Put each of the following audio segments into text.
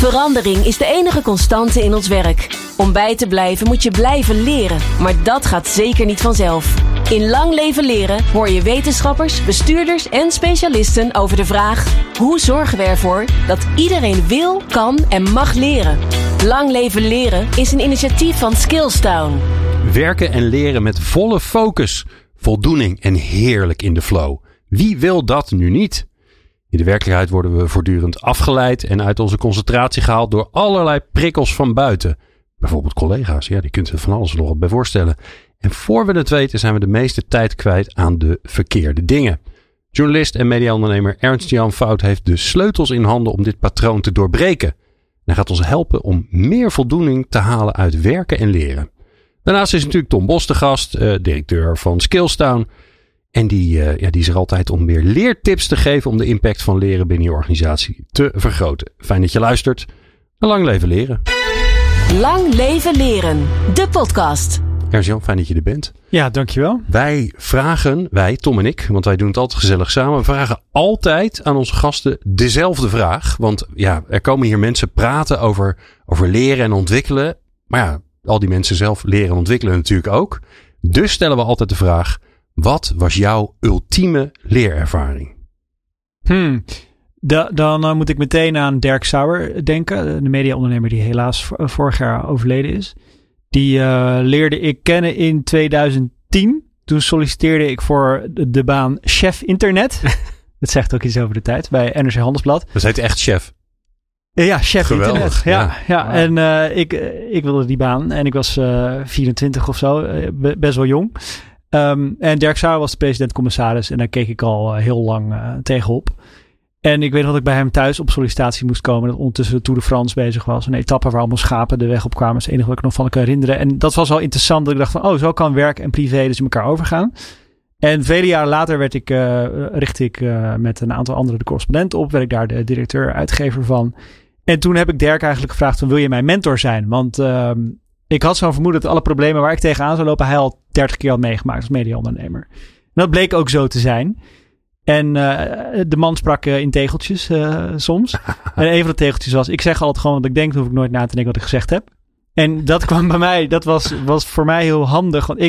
Verandering is de enige constante in ons werk. Om bij te blijven moet je blijven leren. Maar dat gaat zeker niet vanzelf. In Lang Leven Leren hoor je wetenschappers, bestuurders en specialisten over de vraag: hoe zorgen we ervoor dat iedereen wil, kan en mag leren? Lang Leven Leren is een initiatief van Skillstown. Werken en leren met volle focus, voldoening en heerlijk in de flow. Wie wil dat nu niet? In de werkelijkheid worden we voortdurend afgeleid en uit onze concentratie gehaald door allerlei prikkels van buiten. Bijvoorbeeld collega's, ja, die kunt er van alles nog wat bij voorstellen. En voor we het weten zijn we de meeste tijd kwijt aan de verkeerde dingen. Journalist en mediaondernemer Ernst-Jan Fout heeft de sleutels in handen om dit patroon te doorbreken. Hij gaat ons helpen om meer voldoening te halen uit werken en leren. Daarnaast is natuurlijk Tom Bos de gast, directeur van Skillstown. En die is er altijd om weer leertips te geven om de impact van leren binnen je organisatie te vergroten. Fijn dat je luistert. Lang leven leren. Lang Leven Leren, de podcast. Ernst-Jan, fijn dat je er bent. Ja, dankjewel. Wij, Tom en ik, want wij doen het altijd gezellig samen. We vragen altijd aan onze gasten dezelfde vraag. Want ja, er komen hier mensen praten over leren en ontwikkelen. Maar ja, al die mensen zelf leren en ontwikkelen natuurlijk ook. Dus stellen we altijd de vraag: wat was jouw ultieme leerervaring? Dan moet ik meteen aan Dirk Sauer denken. De mediaondernemer die helaas vorig jaar overleden is. Die leerde ik kennen in 2010. Toen solliciteerde ik voor de baan chef internet. Dat zegt ook iets over de tijd. Bij NRC Handelsblad. Dat heet echt chef. Ja, chef Geweldig, internet. Ja. Wow. En ik wilde die baan. En ik was 24 of zo. Best wel jong. En Dirk Sauer was de president-commissaris. En daar keek ik al heel lang tegenop. En ik weet dat ik bij hem thuis op sollicitatie moest komen. Dat ondertussen de Tour de France bezig was. Een etappe waar allemaal schapen de weg op kwamen. Dat is het enige wat ik nog van kan herinneren. En dat was wel interessant. Dat ik dacht van, zo kan werk en privé dus in elkaar overgaan. En vele jaren later richtte ik met een aantal anderen de correspondent op. Werd ik daar de directeur-uitgever van. En toen heb ik Dirk eigenlijk gevraagd van, wil je mijn mentor zijn? Want ik had zo'n vermoeden dat alle problemen waar ik tegenaan zou lopen, hij al 30 keer had meegemaakt als mediaondernemer. En dat bleek ook zo te zijn. En de man sprak in tegeltjes soms. En een van de tegeltjes was: ik zeg altijd gewoon wat ik denk, dan hoef ik nooit na te denken wat ik gezegd heb. En dat kwam bij mij, dat was voor mij heel handig. Want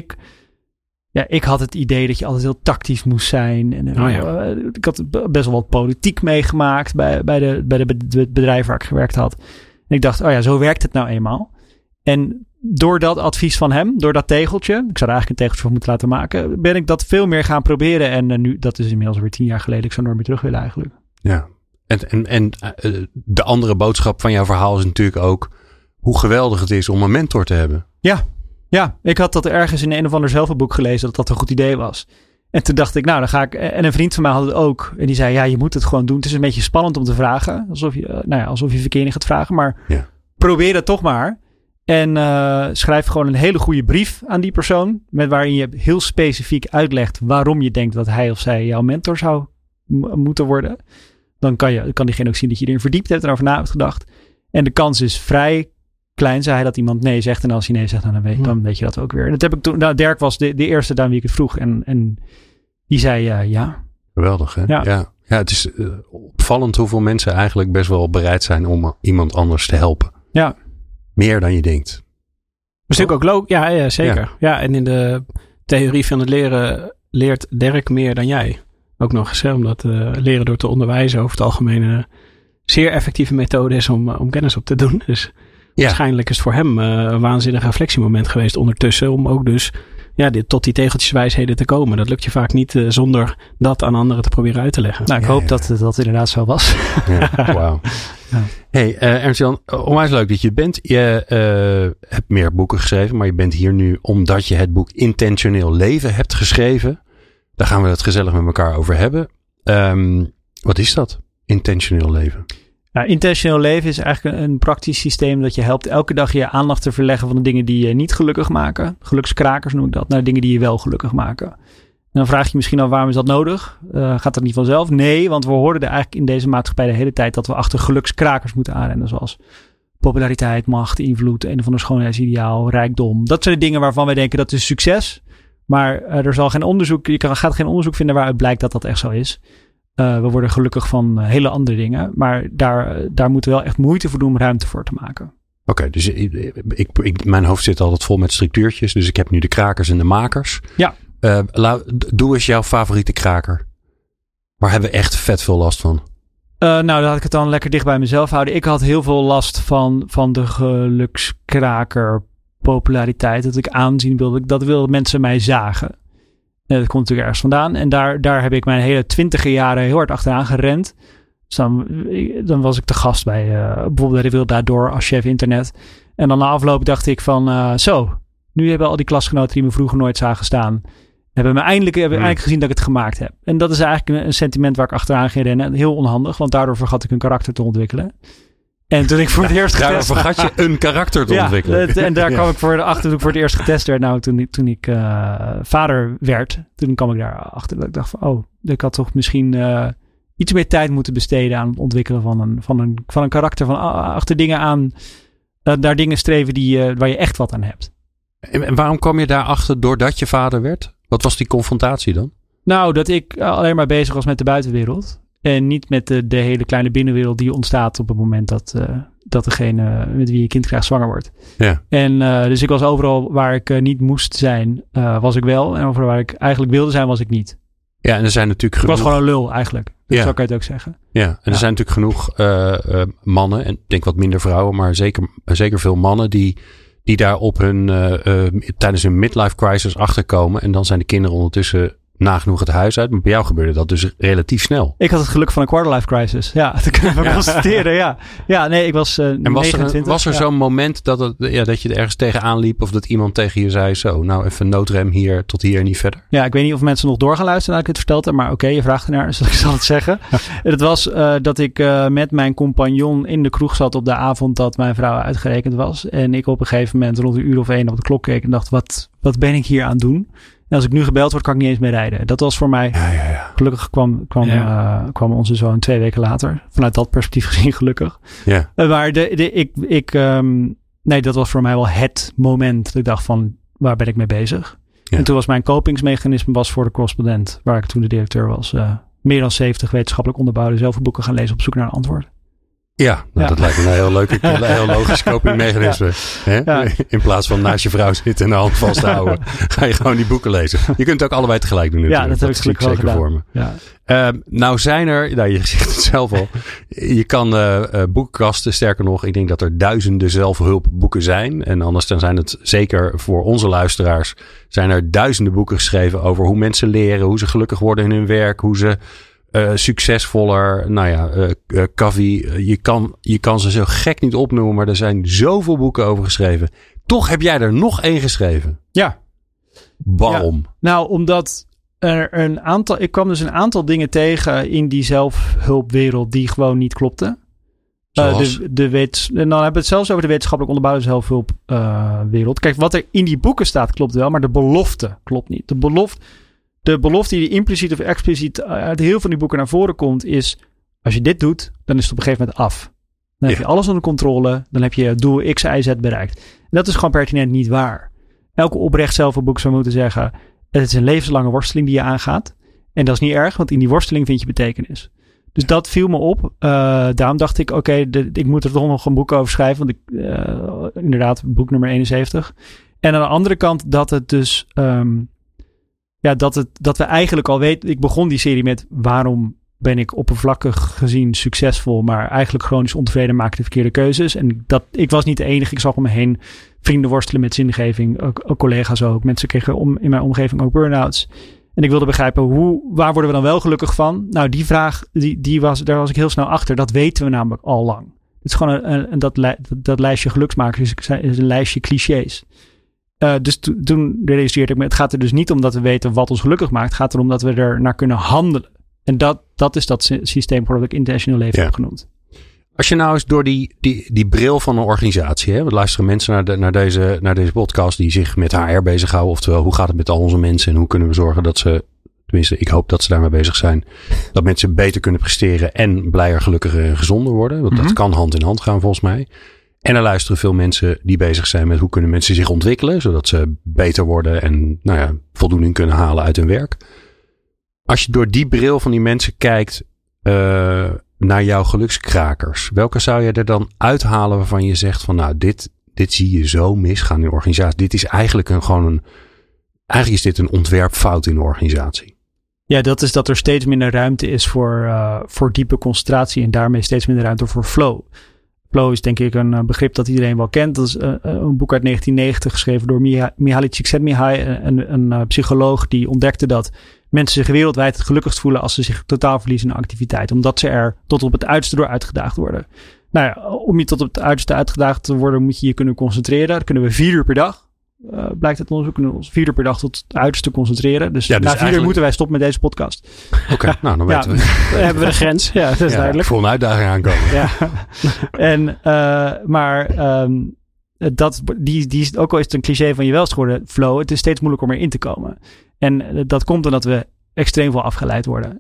ik had het idee dat je altijd heel tactisch moest zijn. En ik had best wel wat politiek meegemaakt bij de bedrijf waar ik gewerkt had. En ik dacht, zo werkt het nou eenmaal. En door dat advies van hem, door dat tegeltje, ik zou er eigenlijk een tegeltje van moeten laten maken, ben ik dat veel meer gaan proberen. En nu, dat is inmiddels weer 10 jaar geleden. Ik zou nooit meer terug willen eigenlijk. Ja, en de andere boodschap van jouw verhaal is natuurlijk ook hoe geweldig het is om een mentor te hebben. Ja, ik had dat ergens in een of ander zelfboek gelezen dat een goed idee was. En toen dacht ik, dan ga ik. En een vriend van mij had het ook. En die zei, je moet het gewoon doen. Het is een beetje spannend om te vragen. Alsof je verkeering gaat vragen. Maar probeer het toch maar. En schrijf gewoon een hele goede brief aan die persoon. Waarin je heel specifiek uitlegt waarom je denkt dat hij of zij jouw mentor zou moeten worden. Dan kan diegene ook zien dat je erin verdiept hebt en over na hebt gedacht. En de kans is vrij klein, zei hij, dat iemand nee zegt. En als hij nee zegt, dan weet je dat ook weer. En dat heb ik toen. Dirk was de eerste aan wie ik het vroeg. En die zei ja. Geweldig, hè? Ja, het is opvallend hoeveel mensen eigenlijk best wel bereid zijn om iemand anders te helpen. Ja. Meer dan je denkt. Dat is natuurlijk ook ja, zeker. Ja, en in de theorie van het leren leert Dirk meer dan jij. Ook nog eens, omdat leren door te onderwijzen over het algemeen een zeer effectieve methode is om kennis op te doen. Dus waarschijnlijk is het voor hem een waanzinnig reflectiemoment geweest ondertussen. Om ook dus tot die tegeltjeswijsheden te komen. Dat lukt je vaak niet zonder dat aan anderen te proberen uit te leggen. Nou, ik hoop dat dat inderdaad zo was. Ja, wauw. Ja. Hey, Ernst-Jan, onwijs leuk dat je er bent. Je hebt meer boeken geschreven, maar je bent hier nu omdat je het boek Intentioneel Leven hebt geschreven. Daar gaan we het gezellig met elkaar over hebben. Wat is dat, intentioneel leven? Nou, intentioneel leven is eigenlijk een praktisch systeem dat je helpt elke dag je aandacht te verleggen van de dingen die je niet gelukkig maken. Gelukskrakers noem ik dat, naar de dingen die je wel gelukkig maken. En dan vraag je misschien al, waarom is dat nodig? Gaat dat niet vanzelf? Nee, want we hoorden er eigenlijk in deze maatschappij de hele tijd dat we achter gelukskrakers moeten aanrennen. Zoals populariteit, macht, invloed, een of ander schoonheidsideaal, rijkdom. Dat zijn de dingen waarvan wij denken dat is succes. Maar er zal geen onderzoek, gaat geen onderzoek vinden waaruit blijkt dat dat echt zo is. We worden gelukkig van hele andere dingen. Maar daar moeten we wel echt moeite voor doen om ruimte voor te maken. Oké, dus mijn hoofd zit altijd vol met structuurtjes. Dus ik heb nu de krakers en de makers. Ja. Doe eens jouw favoriete kraker. Waar hebben we echt vet veel last van? Dan had ik het dan lekker dicht bij mezelf houden. Ik had heel veel last van de gelukskraker populariteit. Dat ik aanzien wilde. Dat wilde mensen mij zagen. Dat komt natuurlijk ergens vandaan. En daar heb ik mijn hele 20e jaren heel hard achteraan gerend. Dus dan was ik te gast bij bijvoorbeeld de Wereld Daardoor als chef internet. En dan na afloop dacht ik van nu hebben al die klasgenoten die me vroeger nooit zagen staan, hebben eindelijk gezien dat ik het gemaakt heb. En dat is eigenlijk een sentiment waar ik achteraan ging rennen. Heel onhandig, want daardoor vergat ik een karakter te ontwikkelen. En toen ik voor het eerst getest... Daardoor vergat je een karakter te ontwikkelen. En daar kwam ik achter toen ik voor het eerst getest werd. Nou, toen ik vader werd, toen kwam ik daar achter. Dat ik dacht van, ik had toch misschien iets meer tijd moeten besteden aan het ontwikkelen van een karakter. Van achter dingen aan, daar dingen streven waar je echt wat aan hebt. En waarom kwam je daarachter doordat je vader werd? Wat was die confrontatie dan? Nou, dat ik alleen maar bezig was met de buitenwereld. En niet met de hele kleine binnenwereld die ontstaat op het moment dat degene met wie je kind krijgt zwanger wordt. Ja. En dus ik was overal waar ik niet moest zijn, was ik wel. En overal waar ik eigenlijk wilde zijn, was ik niet. Ja, en er zijn natuurlijk genoeg... Ik was gewoon een lul eigenlijk. Dat zou ik het ook zeggen. Ja, en er zijn natuurlijk genoeg mannen, en ik denk wat minder vrouwen, maar zeker veel mannen die daar op tijdens hun midlife crisis achterkomen. En dan zijn de kinderen ondertussen nagenoeg het huis uit. Maar bij jou gebeurde dat dus relatief snel. Ik had het geluk van een quarterlife crisis. Ja, dat kunnen we constateren. Ja. Ja, nee, ik was 29. Was er zo'n moment dat je er ergens tegenaan liep of dat iemand tegen je zei zo, nou even noodrem hier tot hier en niet verder? Ja, ik weet niet of mensen nog door gaan luisteren nadat ik het verteld heb. Maar oké, je vraagt ernaar, dus ik zal het zeggen. Het was dat ik met mijn compagnon in de kroeg zat op de avond dat mijn vrouw uitgerekend was. En ik op een gegeven moment rond 1:00 of 1 op de klok keek en dacht, wat ben ik hier aan het doen? En als ik nu gebeld word, kan ik niet eens meer rijden. Dat was voor mij... Ja. Gelukkig kwam onze zoon 2 weken later. Vanuit dat perspectief gezien gelukkig. Ja. Maar dat was voor mij wel het moment. Dat ik dacht van, waar ben ik mee bezig? Ja. En toen was mijn kopingsmechanisme voor de correspondent. Waar ik toen de directeur was. Meer dan 70 wetenschappelijk onderbouwde zelfboeken gaan lezen op zoek naar een antwoord. Ja, dat lijkt me een heel leuk, heel logisch copingmechanisme. Ja. In plaats van naast je vrouw zitten en de hand vasthouden, ga je gewoon die boeken lezen. Je kunt het ook allebei tegelijk doen natuurlijk. Ja, dat heb ik gelukkig wel gedaan. Voor me. Ja. Nou zijn er, je zegt het zelf al, je kan boekenkasten, sterker nog, ik denk dat er duizenden zelfhulpboeken zijn. En anders dan zijn het zeker voor onze luisteraars, zijn er duizenden boeken geschreven over hoe mensen leren, hoe ze gelukkig worden in hun werk, hoe ze succesvoller, Covey, je kan ze zo gek niet opnoemen, maar er zijn zoveel boeken over geschreven. Toch heb jij er nog 1 geschreven. Ja. Waarom? Ja. Nou, omdat ik kwam dus een aantal dingen tegen in die zelfhulpwereld die gewoon niet klopten. En dan hebben we het zelfs over de wetenschappelijk onderbouwde zelfhulpwereld. Kijk, wat er in die boeken staat klopt wel, maar de belofte klopt niet. De belofte die impliciet of expliciet uit heel veel van die boeken naar voren komt is, als je dit doet, dan is het op een gegeven moment af. Dan heb je alles onder controle, dan heb je doel X, Y, Z bereikt. En dat is gewoon pertinent niet waar. Elke oprecht zelfhulpboek zou moeten zeggen, het is een levenslange worsteling die je aangaat. En dat is niet erg, want in die worsteling vind je betekenis. Dus dat viel me op. Daarom dacht ik, ik moet er toch nog een boek over schrijven. Want inderdaad, boek nummer 71. En aan de andere kant dat het dus... dat we eigenlijk al weten... Ik begon die serie met waarom ben ik oppervlakkig gezien succesvol, maar eigenlijk chronisch ontevreden, maakte de verkeerde keuzes. En ik was niet de enige. Ik zag om me heen vrienden worstelen met zingeving. Ook collega's ook. Mensen kregen in mijn omgeving ook burn-outs. En ik wilde begrijpen, waar worden we dan wel gelukkig van? Nou, die vraag, daar was ik heel snel achter. Dat weten we namelijk al lang. Het is gewoon dat lijstje geluksmakers is een lijstje clichés. Dus toen realiseerde ik me, het gaat er dus niet om dat we weten wat ons gelukkig maakt. Het gaat erom dat we er naar kunnen handelen. En dat is dat systeem voor dat ik intentioneel leven heb genoemd. Als je nou eens door die bril van een organisatie, we luisteren mensen naar deze podcast die zich met HR bezighouden. Oftewel, hoe gaat het met al onze mensen en hoe kunnen we zorgen dat ze, tenminste ik hoop dat ze daarmee bezig zijn, dat mensen beter kunnen presteren en blijer, gelukkiger en gezonder worden. Want dat kan hand in hand gaan volgens mij. En er luisteren veel mensen die bezig zijn met hoe kunnen mensen zich ontwikkelen, zodat ze beter worden en voldoening kunnen halen uit hun werk. Als je door die bril van die mensen kijkt naar jouw gelukskrakers. Welke zou je er dan uithalen waarvan je zegt van nou, dit zie je zo misgaan in de organisatie. Dit is eigenlijk eigenlijk is dit een ontwerpfout in de organisatie. Ja, dat is dat er steeds minder ruimte is voor diepe concentratie en daarmee steeds minder ruimte voor flow. Flow is denk ik een begrip dat iedereen wel kent. Dat is een boek uit 1990 geschreven door Mihaly Csikszentmihalyi, een psycholoog die ontdekte dat mensen zich wereldwijd het gelukkigst voelen als ze zich totaal verliezen in activiteit. Omdat ze er tot op het uiterste door uitgedaagd worden. Nou ja, om je tot op het uiterste uitgedaagd te worden moet je je kunnen concentreren. Dat kunnen we 4 uur per dag. Blijkt uit onderzoek, kunnen we ons 4 uur per dag tot het uiterste concentreren. Dus, na 4 uur moeten wij stoppen met deze podcast. Oké, nou dan weten we. Dan hebben we de grens. Ja, dat is duidelijk. Voor een uitdaging aankomen. Ja. Die is ook al is het een cliché van je welst geworden, flow. Het is steeds moeilijker om erin te komen. En dat komt omdat we extreem veel afgeleid worden.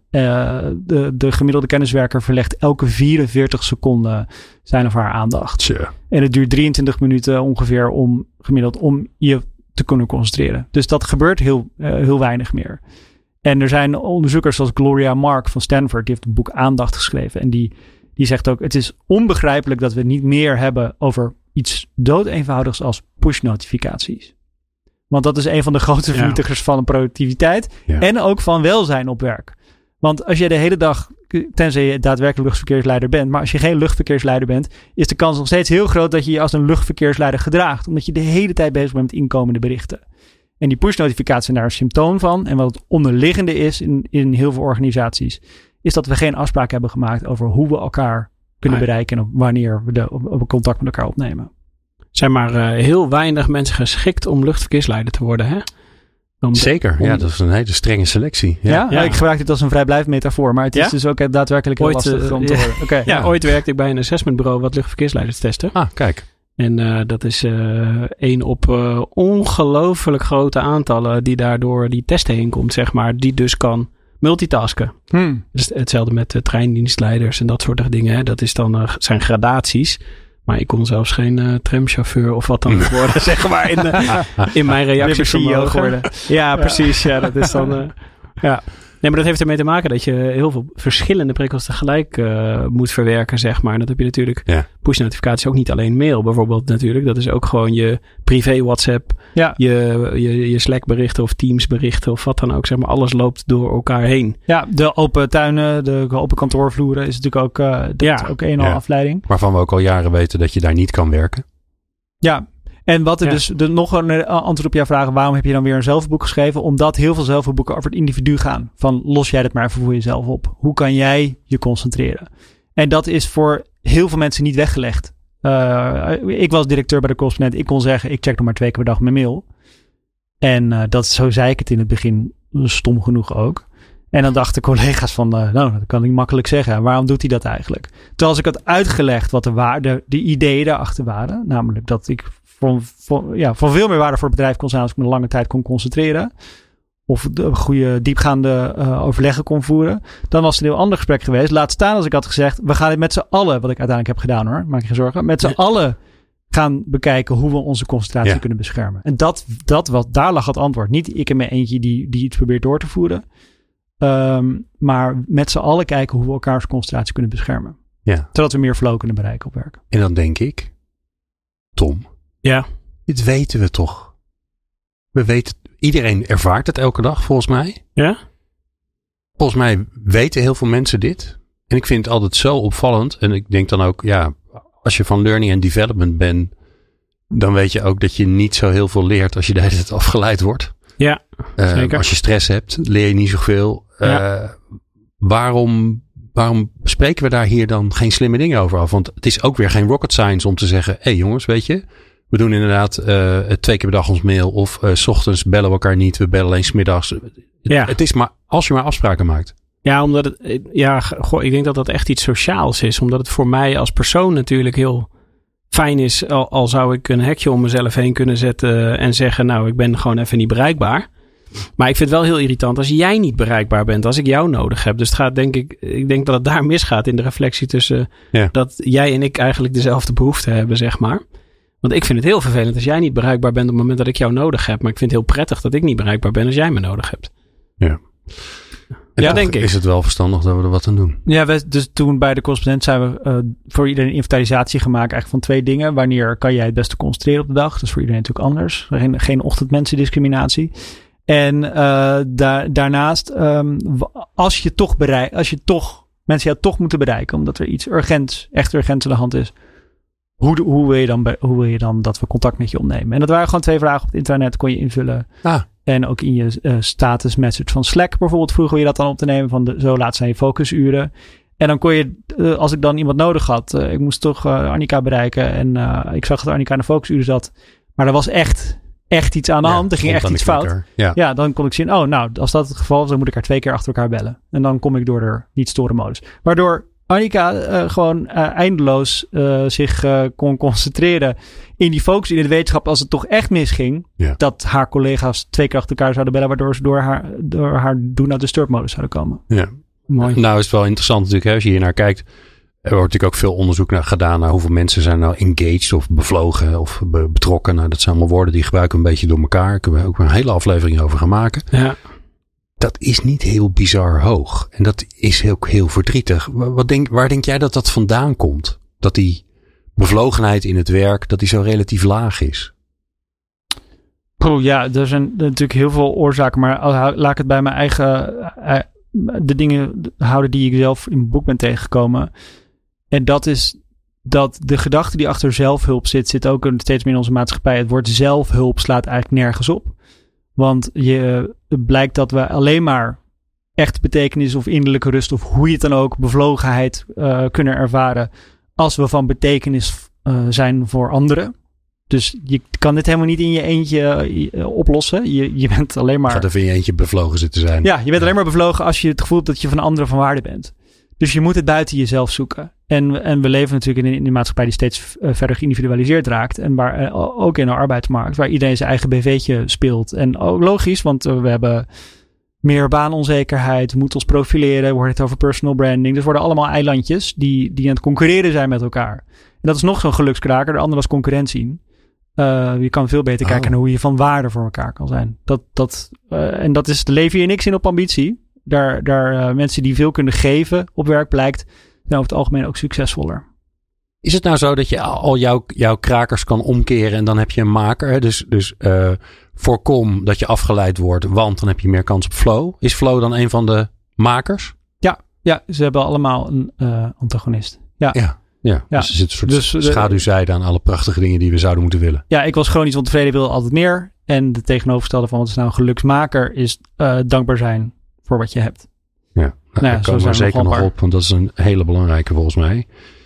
De gemiddelde kenniswerker verlegt elke 44 seconden zijn of haar aandacht. Tje. En het duurt 23 minuten ongeveer gemiddeld om je te kunnen concentreren. Dus dat gebeurt heel weinig meer. En er zijn onderzoekers zoals Gloria Mark van Stanford, die heeft een boek Aandacht geschreven. En die zegt ook, het is onbegrijpelijk dat we niet meer hebben over iets doodeenvoudigs als push-notificaties. Want dat is een van de grote vernietigers van productiviteit. Ja. En ook van welzijn op werk. Want als je de hele dag, tenzij je daadwerkelijk luchtverkeersleider bent, maar als je geen luchtverkeersleider bent, is de kans nog steeds heel groot dat je je als een luchtverkeersleider gedraagt. Omdat je de hele tijd bezig bent met inkomende berichten. En die push-notificaties zijn daar een symptoom van. En wat het onderliggende is in heel veel organisaties, is dat we geen afspraak hebben gemaakt over hoe we elkaar kunnen bereiken en wanneer we op contact met elkaar opnemen. Zijn maar heel weinig mensen geschikt om luchtverkeersleider te worden, hè? Zeker, dat is een hele strenge selectie. Ja. Ik gebruik dit als een vrijblijvend metafoor, maar het is dus ook daadwerkelijk heel lastig om te worden. Okay. Ooit werkte ik bij een assessmentbureau wat luchtverkeersleiders testen. Ah, kijk. En dat is 1 op ongelooflijk grote aantallen die daardoor die testen heen komt, zeg maar, die dus kan multitasken. Dus hetzelfde met treindienstleiders en dat soort dingen. Hè. Dat is dan zijn gradaties. Maar ik kon zelfs geen tramchauffeur of wat dan ook worden, zeg maar, in mijn reactievermogen. Ja, precies. Ja, dat is dan... Nee, maar dat heeft ermee te maken dat je heel veel verschillende prikkels tegelijk moet verwerken, zeg maar. En dat heb je natuurlijk push-notificaties ook niet alleen mail bijvoorbeeld natuurlijk. Dat is ook gewoon je privé WhatsApp, je Slack berichten of Teams berichten of wat dan ook, zeg maar. Alles loopt door elkaar heen. Ja, de open tuinen, de open kantoorvloeren is natuurlijk ook een afleiding. Waarvan we ook al jaren weten dat je daar niet kan werken. Ja. En wat er dus nog een antwoord op jouw vraag, waarom heb je dan weer een zelfboek geschreven? Omdat heel veel zelfboeken over het individu gaan. Van los jij dat maar even voor jezelf op. Hoe kan jij je concentreren? En dat is voor heel veel mensen niet weggelegd. Ik was directeur bij de Correspondent. Ik kon zeggen, ik check nog maar 2 keer per dag mijn mail. En zo zei ik het in het begin, stom genoeg ook. En dan dachten collega's van, dat kan ik makkelijk zeggen. Waarom doet hij dat eigenlijk? Terwijl als ik had uitgelegd wat de ideeën daarachter waren. Namelijk dat ik van veel meer waarde voor het bedrijf kon zijn als ik me een lange tijd kon concentreren. Of goede diepgaande overleggen kon voeren. Dan was het een heel ander gesprek geweest. Laat staan als ik had gezegd, we gaan dit met z'n allen, wat ik uiteindelijk heb gedaan hoor, maak je geen zorgen. Met z'n allen gaan bekijken hoe we onze concentratie kunnen beschermen. En daar lag het antwoord. Niet ik in mijn eentje die iets probeert door te voeren. Maar met z'n allen kijken hoe we elkaars concentratie kunnen beschermen. Ja. Zodat we meer flow kunnen bereiken op werk. En dan denk ik, Tom. Ja. Dit weten we toch. Iedereen ervaart het elke dag volgens mij. Ja. Volgens mij weten heel veel mensen dit. En ik vind het altijd zo opvallend. En ik denk dan ook, als je van learning and development bent, dan weet je ook dat je niet zo heel veel leert als je de hele tijd afgeleid wordt. Ja, zeker. Als je stress hebt, leer je niet zoveel. Waarom spreken we daar hier dan geen slimme dingen over af? Want het is ook weer geen rocket science om te zeggen, hé jongens, weet je, we doen inderdaad 2 keer per dag ons mail. Of 's ochtends bellen we elkaar niet, we bellen alleen 's middags. Het is maar, als je maar afspraken maakt. Ja, omdat ik denk dat dat echt iets sociaals is. Omdat het voor mij als persoon natuurlijk heel fijn is. Al zou ik een hekje om mezelf heen kunnen zetten en zeggen, nou, ik ben gewoon even niet bereikbaar. Maar ik vind het wel heel irritant als jij niet bereikbaar bent, als ik jou nodig heb. Dus het gaat ik denk dat het daar misgaat in de reflectie tussen dat jij en ik eigenlijk dezelfde behoefte hebben, zeg maar. Want ik vind het heel vervelend als jij niet bereikbaar bent op het moment dat ik jou nodig heb. Maar ik vind het heel prettig dat ik niet bereikbaar ben als jij me nodig hebt. Ja. En denk ik. Is het wel verstandig dat we er wat aan doen? Ja, dus toen bij de correspondent zijn we voor iedereen een inventarisatie gemaakt eigenlijk van 2 dingen. Wanneer kan jij het beste concentreren op de dag? Dat is voor iedereen natuurlijk anders. Geen ochtendmensendiscriminatie. En daarnaast, als je mensen jou toch moeten bereiken, omdat er iets echt urgents aan de hand is. Hoe wil je dan dat we contact met je opnemen? En dat waren gewoon 2 vragen op het internet, kon je invullen. En ook in je status message van Slack bijvoorbeeld vroegen we je dat dan op te nemen van zo laat zijn je focusuren. En dan kon je, als ik dan iemand nodig had, ik moest toch Annika bereiken en ik zag dat Annika in de focusuren zat. Maar er was echt iets aan de hand. Er ging echt iets fout. Ja, dan kon ik zien, als dat het geval is, dan moet ik haar 2 keer achter elkaar bellen. En dan kom ik door de niet storen modus. Waardoor Annika gewoon eindeloos zich kon concentreren in die focus, in de wetenschap als het toch echt misging. Ja. Dat haar collega's 2 keer achter elkaar zouden bellen, waardoor ze door haar do not disturb modus zouden komen. Ja. Mooi. Nou is het wel interessant natuurlijk, hè, als je hier naar kijkt. Er wordt natuurlijk ook veel onderzoek naar gedaan naar hoeveel mensen zijn nou engaged of bevlogen of betrokken. Nou, dat zijn allemaal woorden die gebruiken een beetje door elkaar. Daar kunnen we ook een hele aflevering over gaan maken. Ja. Dat is niet heel bizar hoog. En dat is ook heel verdrietig. Waar denk jij dat vandaan komt? Dat die bevlogenheid in het werk, dat die zo relatief laag is? Ja, er zijn natuurlijk heel veel oorzaken. Maar laat ik het bij mijn eigen de dingen houden die ik zelf in mijn boek ben tegengekomen. En dat is dat de gedachte die achter zelfhulp zit ook steeds meer in onze maatschappij. Het woord zelfhulp slaat eigenlijk nergens op. Want het blijkt dat we alleen maar echt betekenis of innerlijke rust of hoe je het dan ook, bevlogenheid kunnen ervaren als we van betekenis zijn voor anderen. Dus je kan dit helemaal niet in je eentje oplossen. Je bent alleen maar... Gaat even in je eentje bevlogen zitten zijn. Ja, je bent alleen maar bevlogen als je het gevoel hebt dat je van anderen van waarde bent. Dus je moet het buiten jezelf zoeken. En we leven natuurlijk in een maatschappij die steeds verder geïndividualiseerd raakt. En waar ook in de arbeidsmarkt, waar iedereen zijn eigen BV'tje speelt. En ook logisch, want we hebben meer baanonzekerheid, we moeten ons profileren, we horen het over personal branding. Dus worden allemaal eilandjes die aan het concurreren zijn met elkaar. En dat is nog zo'n gelukskraker, de andere was concurrentie. Je kan veel beter kijken naar hoe je van waarde voor elkaar kan zijn. En dat is, leef je niks in op ambitie. Daar mensen die veel kunnen geven op werk blijkt, zijn over het algemeen ook succesvoller. Is het nou zo dat je al jouw krakers kan omkeren en dan heb je een maker? Hè? Dus voorkom dat je afgeleid wordt, want dan heb je meer kans op flow. Is flow dan een van de makers? Ja, ze hebben allemaal een antagonist. Ja. Dus er zit een soort schaduwzijde aan alle prachtige dingen die we zouden moeten willen. Ja, ik was chronisch ontevreden, wilde altijd meer. En de tegenovergestelde van wat is nou een geluksmaker is dankbaar zijn voor wat je hebt. Ja, daar komen we zeker nog op, want dat is een hele belangrijke volgens mij.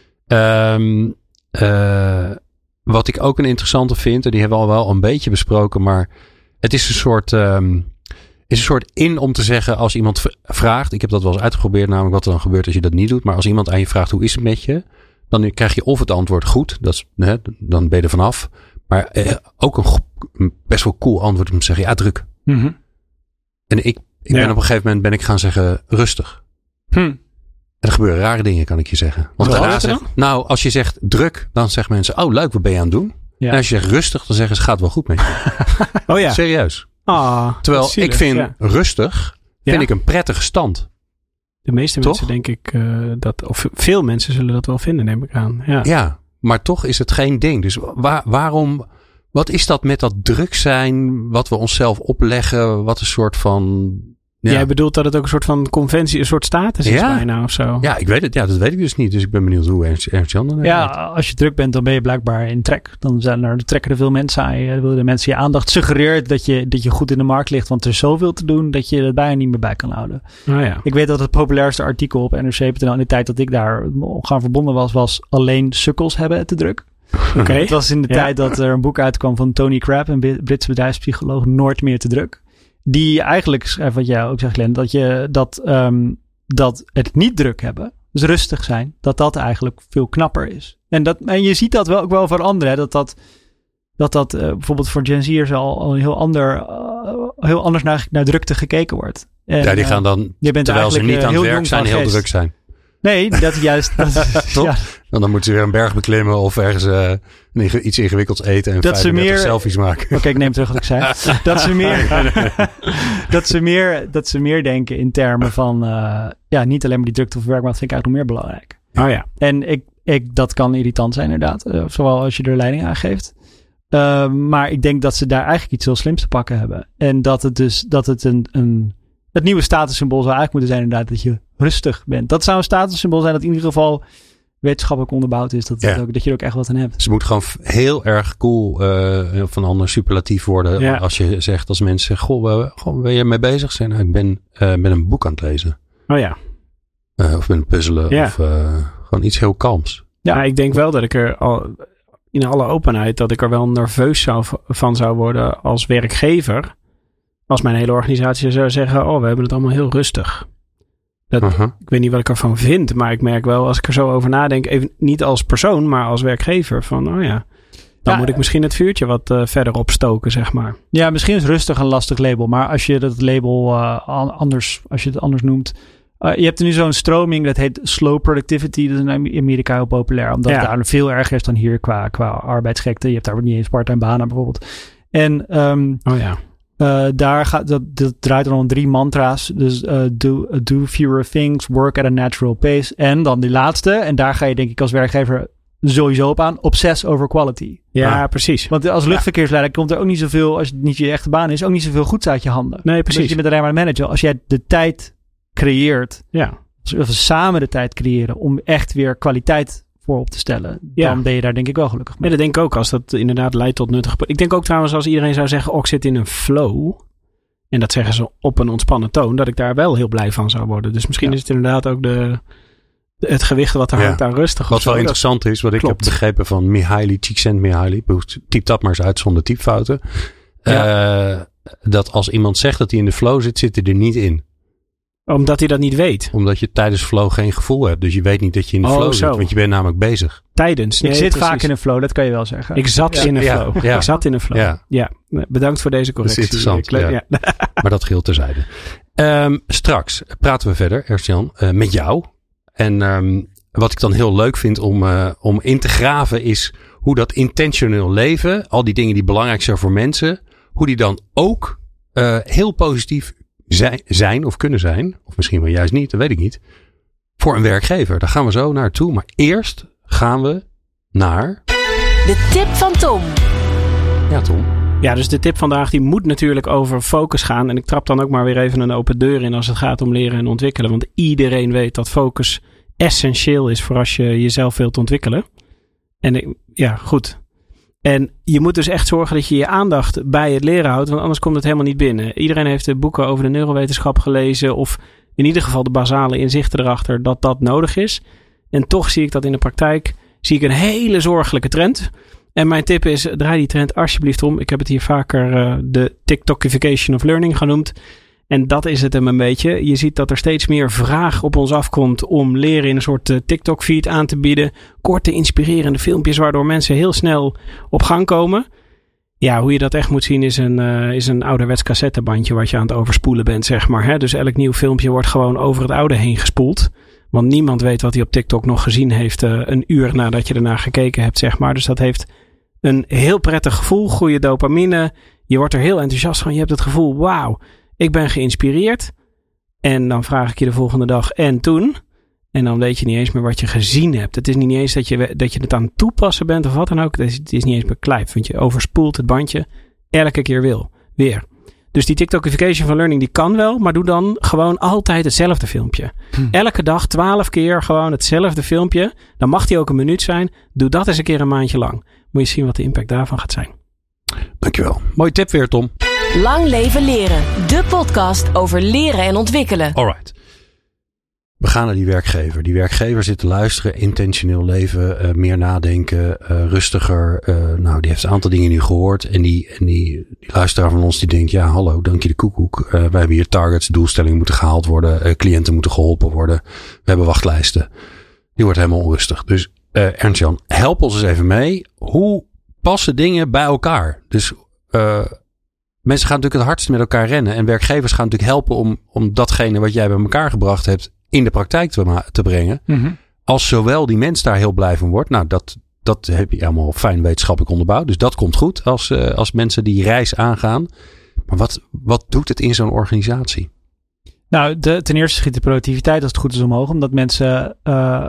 Wat ik ook een interessante vind, en die hebben we al wel een beetje besproken, maar het is een soort om te zeggen als iemand vraagt, ik heb dat wel eens uitgeprobeerd, namelijk wat er dan gebeurt als je dat niet doet, maar als iemand aan je vraagt hoe is het met je, dan krijg je of het antwoord goed, dan ben je er vanaf, maar ook een best wel cool antwoord om te zeggen, ja, druk. Mm-hmm. En ik ben op een gegeven moment gaan zeggen rustig. En er gebeuren rare dingen, kan ik je zeggen. Want als je zegt druk, dan zeggen mensen, oh leuk, wat ben je aan het doen? Ja. En als je zegt rustig, dan zeggen ze, gaat wel goed met je. Oh ja. Serieus. Terwijl zielig, ik vind rustig, vind ik een prettige stand. De meeste mensen denk ik of veel mensen zullen dat wel vinden, neem ik aan. Ja, maar toch is het geen ding. Dus waarom, wat is dat met dat druk zijn, wat we onszelf opleggen, wat een soort van... Ja. Jij bedoelt dat het ook een soort van conventie, een soort status is bijna of zo? Ja, ik weet het. Ja, dat weet ik dus niet. Dus ik ben benieuwd hoe Ernst-Jan dan als je druk bent, dan ben je blijkbaar in trek. Dan trekken er veel mensen aan je. Dan willen de mensen je aandacht. Suggereert dat je goed in de markt ligt. Want er is zoveel te doen dat je het bijna niet meer bij kan houden. Ik weet dat het populairste artikel op NRC.nl in de tijd dat ik daar gaan verbonden was alleen sukkels hebben het te druk. Okay. Het was in de tijd dat er een boek uitkwam van Tony Crabb, een Britse bedrijfspsycholoog, Nooit meer te druk. Die eigenlijk schrijft wat jij ook zegt, Glenn, dat het niet druk hebben, dus rustig zijn, dat eigenlijk veel knapper is. En je ziet dat ook wel veranderen, hè, dat bijvoorbeeld voor Gen Z'ers al heel anders naar drukte gekeken wordt. En, die gaan dan, terwijl ze niet aan het werk zijn, heel druk zijn. Nee, dat juist. Dan moeten ze weer een berg beklimmen of ergens iets ingewikkelds eten en 35 selfies maken. Oké, ik neem terug wat ik zei. dat ze meer denken in termen van niet alleen maar die drukte op werk, maar dat vind ik eigenlijk nog meer belangrijk. Oh ja. En dat kan irritant zijn inderdaad. Zowel als je er leiding aan geeft. Maar ik denk dat ze daar eigenlijk iets heel slims te pakken hebben. En dat het het nieuwe statussymbool zou eigenlijk moeten zijn inderdaad dat je rustig bent. Dat zou een statussymbool zijn dat in ieder geval wetenschappelijk onderbouwd is. Dat je er ook echt wat aan hebt. Ze moet gewoon heel erg cool of een ander superlatief worden. Ja. Als je zegt als mensen goh, ben je mee bezig zijn? Nou, ik ben een boek aan het lezen. Oh ja. Of ben puzzelen. Ja. Of gewoon iets heel kalms. Ja, ik denk wel dat ik er al in alle openheid dat ik er wel nerveus van zou worden als werkgever. Als mijn hele organisatie zou zeggen, we hebben het allemaal heel rustig. Ik weet niet wat ik ervan vind, maar ik merk wel als ik er zo over nadenk, even niet als persoon, maar als werkgever, van dan moet ik misschien het vuurtje wat verder opstoken, zeg maar. Ja, misschien is rustig een lastig label, maar als je dat label anders noemt. Je hebt er nu zo'n stroming, dat heet slow productivity. Dat is in Amerika heel populair, omdat het daar veel erger is dan hier qua arbeidsgekte. Je hebt daar niet eens part-time banen bijvoorbeeld. En dat draait dan om 3 mantra's. Dus do fewer things, work at a natural pace. En dan die laatste, en daar ga je denk ik als werkgever sowieso op aan, obsess over quality. Ja, precies. Want als luchtverkeersleider komt er ook niet zoveel, als het niet je echte baan is, ook niet zoveel goeds uit je handen. Nee, precies. Dus je bent alleen maar een manager. Als jij de tijd creëert, of we samen de tijd creëren om echt weer kwaliteit voorop te stellen, dan ben je daar denk ik wel gelukkig mee. Ja, dat denk ik ook, als dat inderdaad leidt tot nuttige. Ik denk ook trouwens, als iedereen zou zeggen, ik zit in een flow, en dat zeggen ze op een ontspannen toon, dat ik daar wel heel blij van zou worden. Dus misschien is het inderdaad ook het gewicht wat er hangt aan rustig. Wat wel interessant is, wat ik heb begrepen van Mihaly Csikszentmihalyi, typ dat maar eens uit zonder typfouten, dat als iemand zegt dat hij in de flow zit hij er niet in. Omdat hij dat niet weet. Omdat je tijdens flow geen gevoel hebt. Dus je weet niet dat je in de flow zit. Want je bent namelijk bezig. Tijdens. Nee, ik zit vaak in een flow, dat kan je wel zeggen. Ik zat in een flow. Ja. Ik zat in een flow. Ja. Bedankt voor deze correctie. Dat is interessant. Maar dat geldt terzijde. Straks praten we verder, Ernst-Jan, met jou. En wat ik dan heel leuk vind om in te graven is hoe dat intentioneel leven, al die dingen die belangrijk zijn voor mensen, hoe die dan ook heel positief zijn of kunnen zijn, of misschien wel juist niet, dat weet ik niet, voor een werkgever. Daar gaan we zo naartoe. Maar eerst gaan we naar de tip van Tom. Ja, Tom. Ja, dus de tip vandaag die moet natuurlijk over focus gaan. En ik trap dan ook maar weer even een open deur in als het gaat om leren en ontwikkelen. Want iedereen weet dat focus essentieel is voor als je jezelf wilt ontwikkelen. En goed. En je moet dus echt zorgen dat je je aandacht bij het leren houdt, want anders komt het helemaal niet binnen. Iedereen heeft de boeken over de neurowetenschap gelezen, of in ieder geval de basale inzichten erachter dat nodig is. En toch zie ik dat in de praktijk, zie ik een hele zorgelijke trend. En mijn tip is, draai die trend alsjeblieft om. Ik heb het hier vaker de TikTokification of learning genoemd. En dat is het hem een beetje. Je ziet dat er steeds meer vraag op ons afkomt om leren in een soort TikTok-feed aan te bieden. Korte, inspirerende filmpjes waardoor mensen heel snel op gang komen. Ja, hoe je dat echt moet zien is een ouderwets cassettebandje wat je aan het overspoelen bent, zeg maar. Hè? Dus elk nieuw filmpje wordt gewoon over het oude heen gespoeld. Want niemand weet wat hij op TikTok nog gezien heeft een uur nadat je ernaar gekeken hebt, zeg maar. Dus dat heeft een heel prettig gevoel, goede dopamine. Je wordt er heel enthousiast van. Je hebt het gevoel, wauw, ik ben geïnspireerd. En dan vraag ik je de volgende dag, en toen? En dan weet je niet eens meer wat je gezien hebt. Het is niet eens dat je het aan het toepassen bent of wat dan ook. Het is niet eens beklijft, want je overspoelt het bandje elke keer weer. Dus die TikTokification van learning die kan wel, maar doe dan gewoon altijd hetzelfde filmpje. Elke dag 12 keer gewoon hetzelfde filmpje. Dan mag die ook een minuut zijn. Doe dat eens een keer een maandje lang. Moet je zien wat de impact daarvan gaat zijn. Dankjewel. Mooie tip weer, Tom. Lang leven leren. De podcast over leren en ontwikkelen. Alright. We gaan naar die werkgever. Die werkgever zit te luisteren, intentioneel leven, meer nadenken, rustiger. Die heeft een aantal dingen nu gehoord. En die luisteraar van ons die denkt, ja hallo, dank je de koekoek. Wij hebben hier targets, doelstellingen moeten gehaald worden. Cliënten moeten geholpen worden. We hebben wachtlijsten. Die wordt helemaal onrustig. Dus Ernst-Jan, help ons eens even mee. Hoe passen dingen bij elkaar? Dus mensen gaan natuurlijk het hardst met elkaar rennen. En werkgevers gaan natuurlijk helpen om datgene wat jij bij elkaar gebracht hebt in de praktijk te brengen. Mm-hmm. Als zowel die mens daar heel blij van wordt. Nou, dat heb je helemaal fijn wetenschappelijk onderbouwd. Dus dat komt goed als mensen die reis aangaan. Maar wat doet het in zo'n organisatie? Nou, ten eerste schiet de productiviteit als het goed is omhoog. Omdat mensen,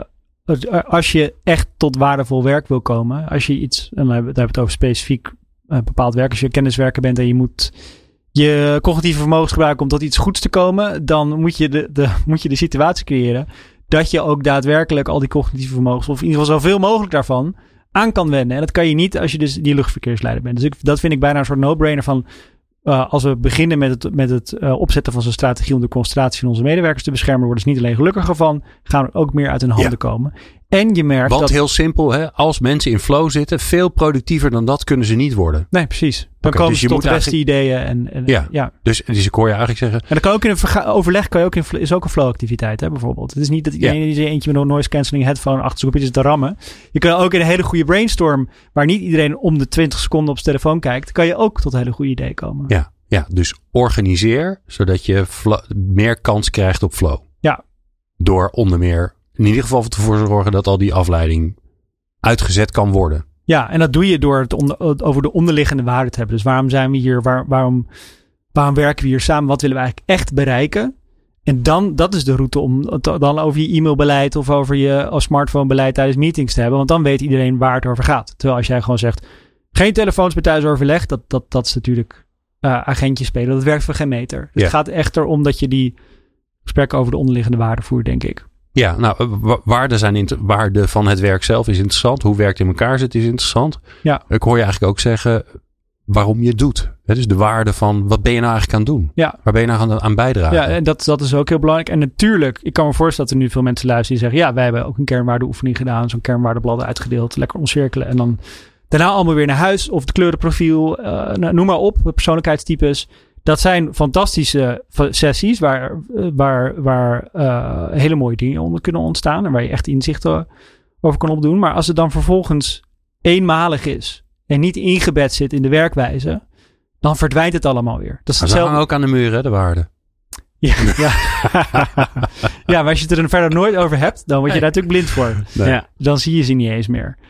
als je echt tot waardevol werk wil komen. Als je iets, en dan hebben we het over specifiek bepaald werk. Als je kenniswerker bent en je moet je cognitieve vermogens gebruiken om tot iets goeds te komen. Dan moet je de situatie creëren dat je ook daadwerkelijk al die cognitieve vermogens, of in ieder geval zoveel mogelijk daarvan, aan kan wenden. En dat kan je niet als je dus die luchtverkeersleider bent. Dus dat vind ik bijna een soort no-brainer van, als we beginnen met het opzetten van zo'n strategie om de concentratie van onze medewerkers te beschermen, worden ze niet alleen gelukkiger van, gaan er ook meer uit hun handen komen. En je merkt Want heel simpel, hè, als mensen in flow zitten, veel productiever dan dat kunnen ze niet worden. Nee, precies. Dan komen ze tot de beste ideeën. Ja. Dus ik hoor je eigenlijk zeggen. En dan kan ook in een overleg is ook een flow-activiteit, hè, bijvoorbeeld. Het is niet dat iedereen eentje met een noise cancelling headphone achter zijn kopje zit te rammen. Je kan ook in een hele goede brainstorm, waar niet iedereen om de 20 seconden op zijn telefoon kijkt, kan je ook tot hele goede ideeën komen. Ja, dus organiseer, zodat je meer kans krijgt op flow. Ja. Door onder meer in ieder geval ervoor te zorgen dat al die afleiding uitgezet kan worden. Ja, en dat doe je door het over de onderliggende waarde te hebben. Dus waarom zijn we hier? Waarom werken we hier samen? Wat willen we eigenlijk echt bereiken? En dat is de route om het dan over je e-mailbeleid of over je smartphonebeleid tijdens meetings te hebben. Want dan weet iedereen waar het over gaat. Terwijl als jij gewoon zegt, geen telefoons bij thuisoverleg, dat is natuurlijk agentjes spelen. Dat werkt voor geen meter. Dus het gaat echt erom dat je die gesprekken over de onderliggende waarde voert, denk ik. Ja, nou, waarde van het werk zelf is interessant. Hoe werkt in elkaar zit is interessant. Ja. Ik hoor je eigenlijk ook zeggen waarom je het doet. Dus de waarde van wat ben je nou eigenlijk aan doen? Ja. Waar ben je nou aan bijdragen? Ja, en dat is ook heel belangrijk. En natuurlijk, ik kan me voorstellen dat er nu veel mensen luisteren die zeggen, ja, wij hebben ook een kernwaardeoefening gedaan. Zo'n kernwaardeblad uitgedeeld. Lekker omcirkelen. En dan daarna allemaal weer naar huis. Of het kleurenprofiel. Noem maar op. Persoonlijkheidstypes. Dat zijn fantastische sessies waar hele mooie dingen onder kunnen ontstaan. En waar je echt inzichten over kan opdoen. Maar als het dan vervolgens eenmalig is en niet ingebed zit in de werkwijze, dan verdwijnt het allemaal weer. Dat is ze hangen ook aan de muur, hè, de waarde. Ja. Ja, maar als je het er dan verder nooit over hebt, dan word je daar natuurlijk blind voor. Nee. Ja, dan zie je ze niet eens meer.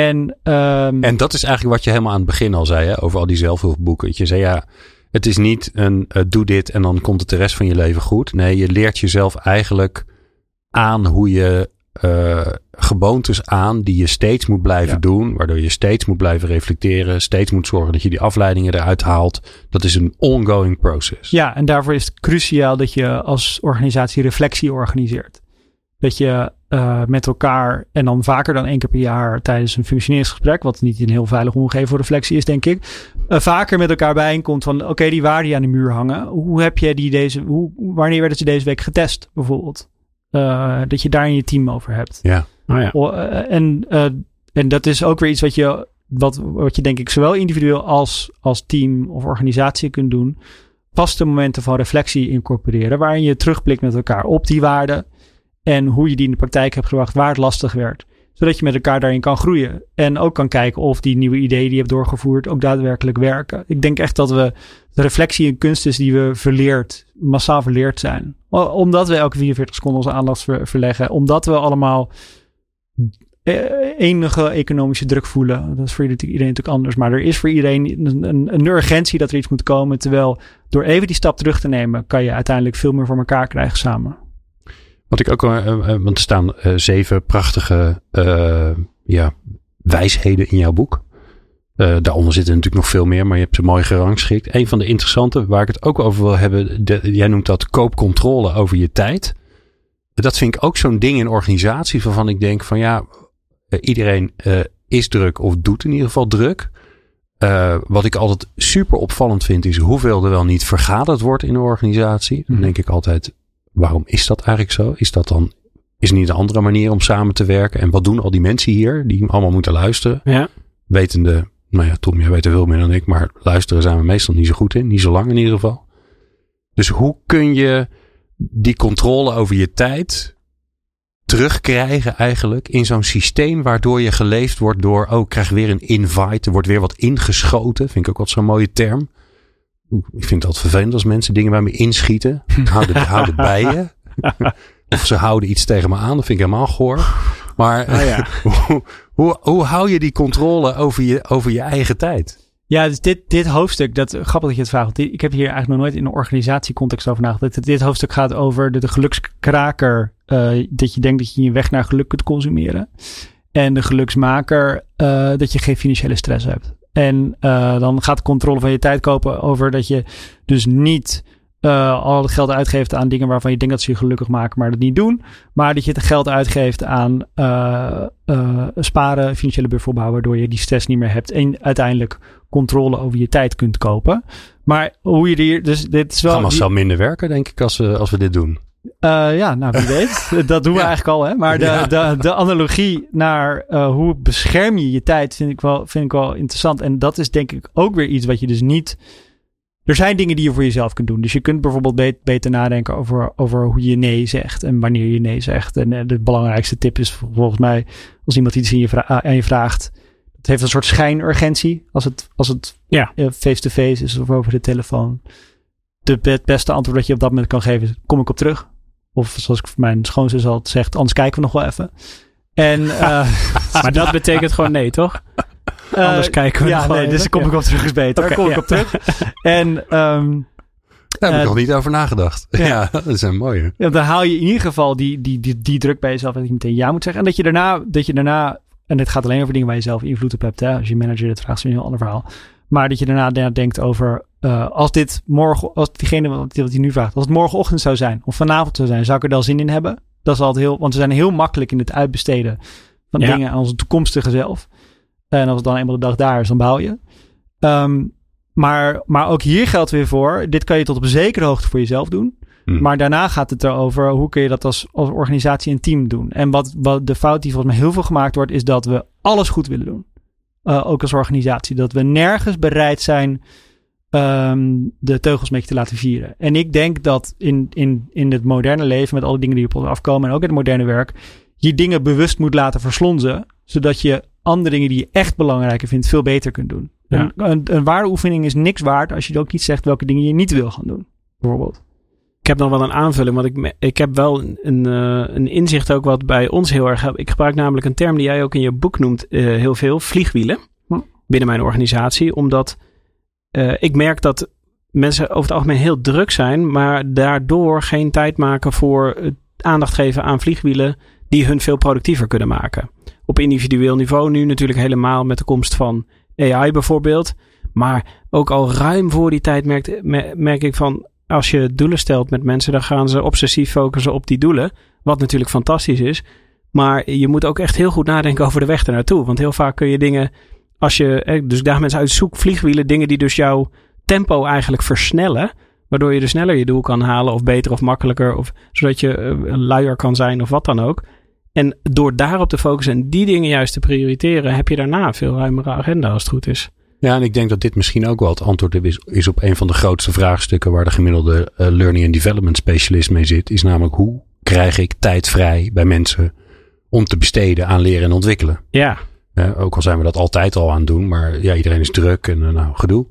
En dat is eigenlijk wat je helemaal aan het begin al zei, hè, over al die zelfhulpboeken. Je zei het is niet een doe dit en dan komt het de rest van je leven goed. Nee, je leert jezelf eigenlijk aan hoe je gewoontes aan die je steeds moet blijven doen. Waardoor je steeds moet blijven reflecteren. Steeds moet zorgen dat je die afleidingen eruit haalt. Dat is een ongoing process. Ja, en daarvoor is het cruciaal dat je als organisatie reflectie organiseert. Dat je met elkaar en dan vaker dan 1 keer per jaar tijdens een functioneringsgesprek, wat niet een heel veilig omgeving voor reflectie is, denk ik, vaker met elkaar bijeenkomt van oké, die waarden die aan de muur hangen. Hoe heb je wanneer werd het je deze week getest bijvoorbeeld? Dat je daar in je team over hebt. Ja. Oh ja. En dat is ook weer iets wat je denk ik zowel individueel als team of organisatie kunt doen. Vaste momenten van reflectie incorporeren, waarin je terugblikt met elkaar op die waarden en hoe je die in de praktijk hebt gebracht, waar het lastig werd. Zodat je met elkaar daarin kan groeien. En ook kan kijken of die nieuwe ideeën die je hebt doorgevoerd ook daadwerkelijk werken. Ik denk echt dat de reflectie een kunst is die we massaal verleerd zijn. Omdat we elke 44 seconden onze aandacht verleggen. Omdat we allemaal enige economische druk voelen. Dat is voor iedereen natuurlijk anders. Maar er is voor iedereen een urgentie dat er iets moet komen. Terwijl door even die stap terug te nemen, kan je uiteindelijk veel meer voor elkaar krijgen samen. Wat ik ook, want er staan 7 prachtige wijsheden in jouw boek. Daaronder zitten natuurlijk nog veel meer, maar je hebt ze mooi gerangschikt. Een van de interessante, waar ik het ook over wil hebben, jij noemt dat koopcontrole over je tijd. Dat vind ik ook zo'n ding in organisaties waarvan ik denk van iedereen is druk of doet in ieder geval druk. Wat ik altijd super opvallend vind is hoeveel er wel niet vergaderd wordt in een organisatie. Dan denk ik altijd, waarom is dat eigenlijk zo? Is er niet een andere manier om samen te werken? En wat doen al die mensen hier die allemaal moeten luisteren? Ja. Wetende, Tom, jij weet er veel meer dan ik, maar luisteren zijn we meestal niet zo goed in. Niet zo lang in ieder geval. Dus hoe kun je die controle over je tijd terugkrijgen eigenlijk in zo'n systeem waardoor je geleefd wordt door, ik krijg weer een invite, er wordt weer wat ingeschoten. Vind ik ook wat zo'n mooie term. Ik vind het altijd vervelend als mensen dingen bij me inschieten. Houd het bij je. Of ze houden iets tegen me aan. Dat vind ik helemaal goor. Maar hoe hou je die controle over je eigen tijd? Ja, dus dit hoofdstuk, grappig dat je het vraagt. Want ik heb hier eigenlijk nog nooit in een organisatiecontext over nagedacht. Dit hoofdstuk gaat over de gelukskraker. Dat je denkt dat je je weg naar geluk kunt consumeren. En de geluksmaker, dat je geen financiële stress hebt. En dan gaat de controle van je tijd kopen over dat je dus niet al het geld uitgeeft aan dingen waarvan je denkt dat ze je gelukkig maken, maar dat niet doen. Maar dat je het geld uitgeeft aan sparen, financiële buffer opbouwen, waardoor je die stress niet meer hebt. En uiteindelijk controle over je tijd kunt kopen. Maar hoe je hier, dus dit is wel. Gaan we zo minder werken, denk ik, als we dit doen. Wie weet. Dat doen we eigenlijk al. Hè? Maar de analogie naar hoe bescherm je je tijd vind ik wel interessant. En dat is denk ik ook weer iets wat je dus niet. Er zijn dingen die je voor jezelf kunt doen. Dus je kunt bijvoorbeeld beter nadenken over hoe je nee zegt en wanneer je nee zegt. En de belangrijkste tip is volgens mij, als iemand iets aan je vraagt, het heeft een soort schijnurgentie. Als het face-to-face is of over de telefoon. Het beste antwoord dat je op dat moment kan geven is, kom ik op terug. Of zoals mijn schoonzus altijd zegt, anders kijken we nog wel even. En, maar dat betekent gewoon nee, toch? Anders kijken we nog wel even. Dus kom ik op terug is beter. Kom ik op terug. En daar heb ik nog niet over nagedacht. Ja, dat is een mooie. Ja, dan haal je in ieder geval die druk bij jezelf dat je meteen ja moet zeggen. En dat je daarna en dit gaat alleen over dingen waar je zelf invloed op hebt. Hè? Als je manager dit vraagt, is een heel ander verhaal. Maar dat je daarna denkt over als diegene wat hij nu vraagt, als het morgenochtend zou zijn of vanavond zou zijn, zou ik er dan zin in hebben? Dat is altijd want we zijn heel makkelijk in het uitbesteden van dingen aan onze toekomstige zelf. En als het dan eenmaal de dag daar is, dan bouw je. Maar ook hier geldt weer voor, dit kan je tot op een zekere hoogte voor jezelf doen. Maar daarna gaat het erover, hoe kun je dat als organisatie en team doen? En wat de fout die volgens mij heel veel gemaakt wordt, is dat we alles goed willen doen. Ook als organisatie. Dat we nergens bereid zijn de teugels met je te laten vieren. En ik denk dat in het moderne leven, met alle dingen die op ons afkomen en ook in het moderne werk, je dingen bewust moet laten verslonzen, zodat je andere dingen die je echt belangrijker vindt, veel beter kunt doen. Ja. Een waardeoefening is niks waard als je ook niet zegt welke dingen je niet wil gaan doen. Bijvoorbeeld. Ik heb nog wel een aanvulling, want ik heb wel een inzicht ook wat bij ons heel erg helpt. Ik gebruik namelijk een term die jij ook in je boek noemt heel veel, vliegwielen, binnen mijn organisatie. Omdat ik merk dat mensen over het algemeen heel druk zijn, maar daardoor geen tijd maken voor aandacht geven aan vliegwielen die hun veel productiever kunnen maken. Op individueel niveau nu natuurlijk helemaal met de komst van AI bijvoorbeeld. Maar ook al ruim voor die tijd merk ik van, als je doelen stelt met mensen, dan gaan ze obsessief focussen op die doelen. Wat natuurlijk fantastisch is. Maar je moet ook echt heel goed nadenken over de weg ernaartoe. Want heel vaak kun je dingen, dus ik daag mensen uit, zoek vliegwielen, dingen die dus jouw tempo eigenlijk versnellen. Waardoor je dus sneller je doel kan halen of beter of makkelijker. Of zodat je luier kan zijn of wat dan ook. En door daarop te focussen en die dingen juist te prioriteren, heb je daarna een veel ruimere agenda als het goed is. Ja, en ik denk dat dit misschien ook wel het antwoord is op een van de grootste vraagstukken waar de gemiddelde learning and development specialist mee zit. Is namelijk, hoe krijg ik tijd vrij bij mensen om te besteden aan leren en ontwikkelen? Ja. Ook al zijn we dat altijd al aan het doen, maar ja, iedereen is druk en gedoe.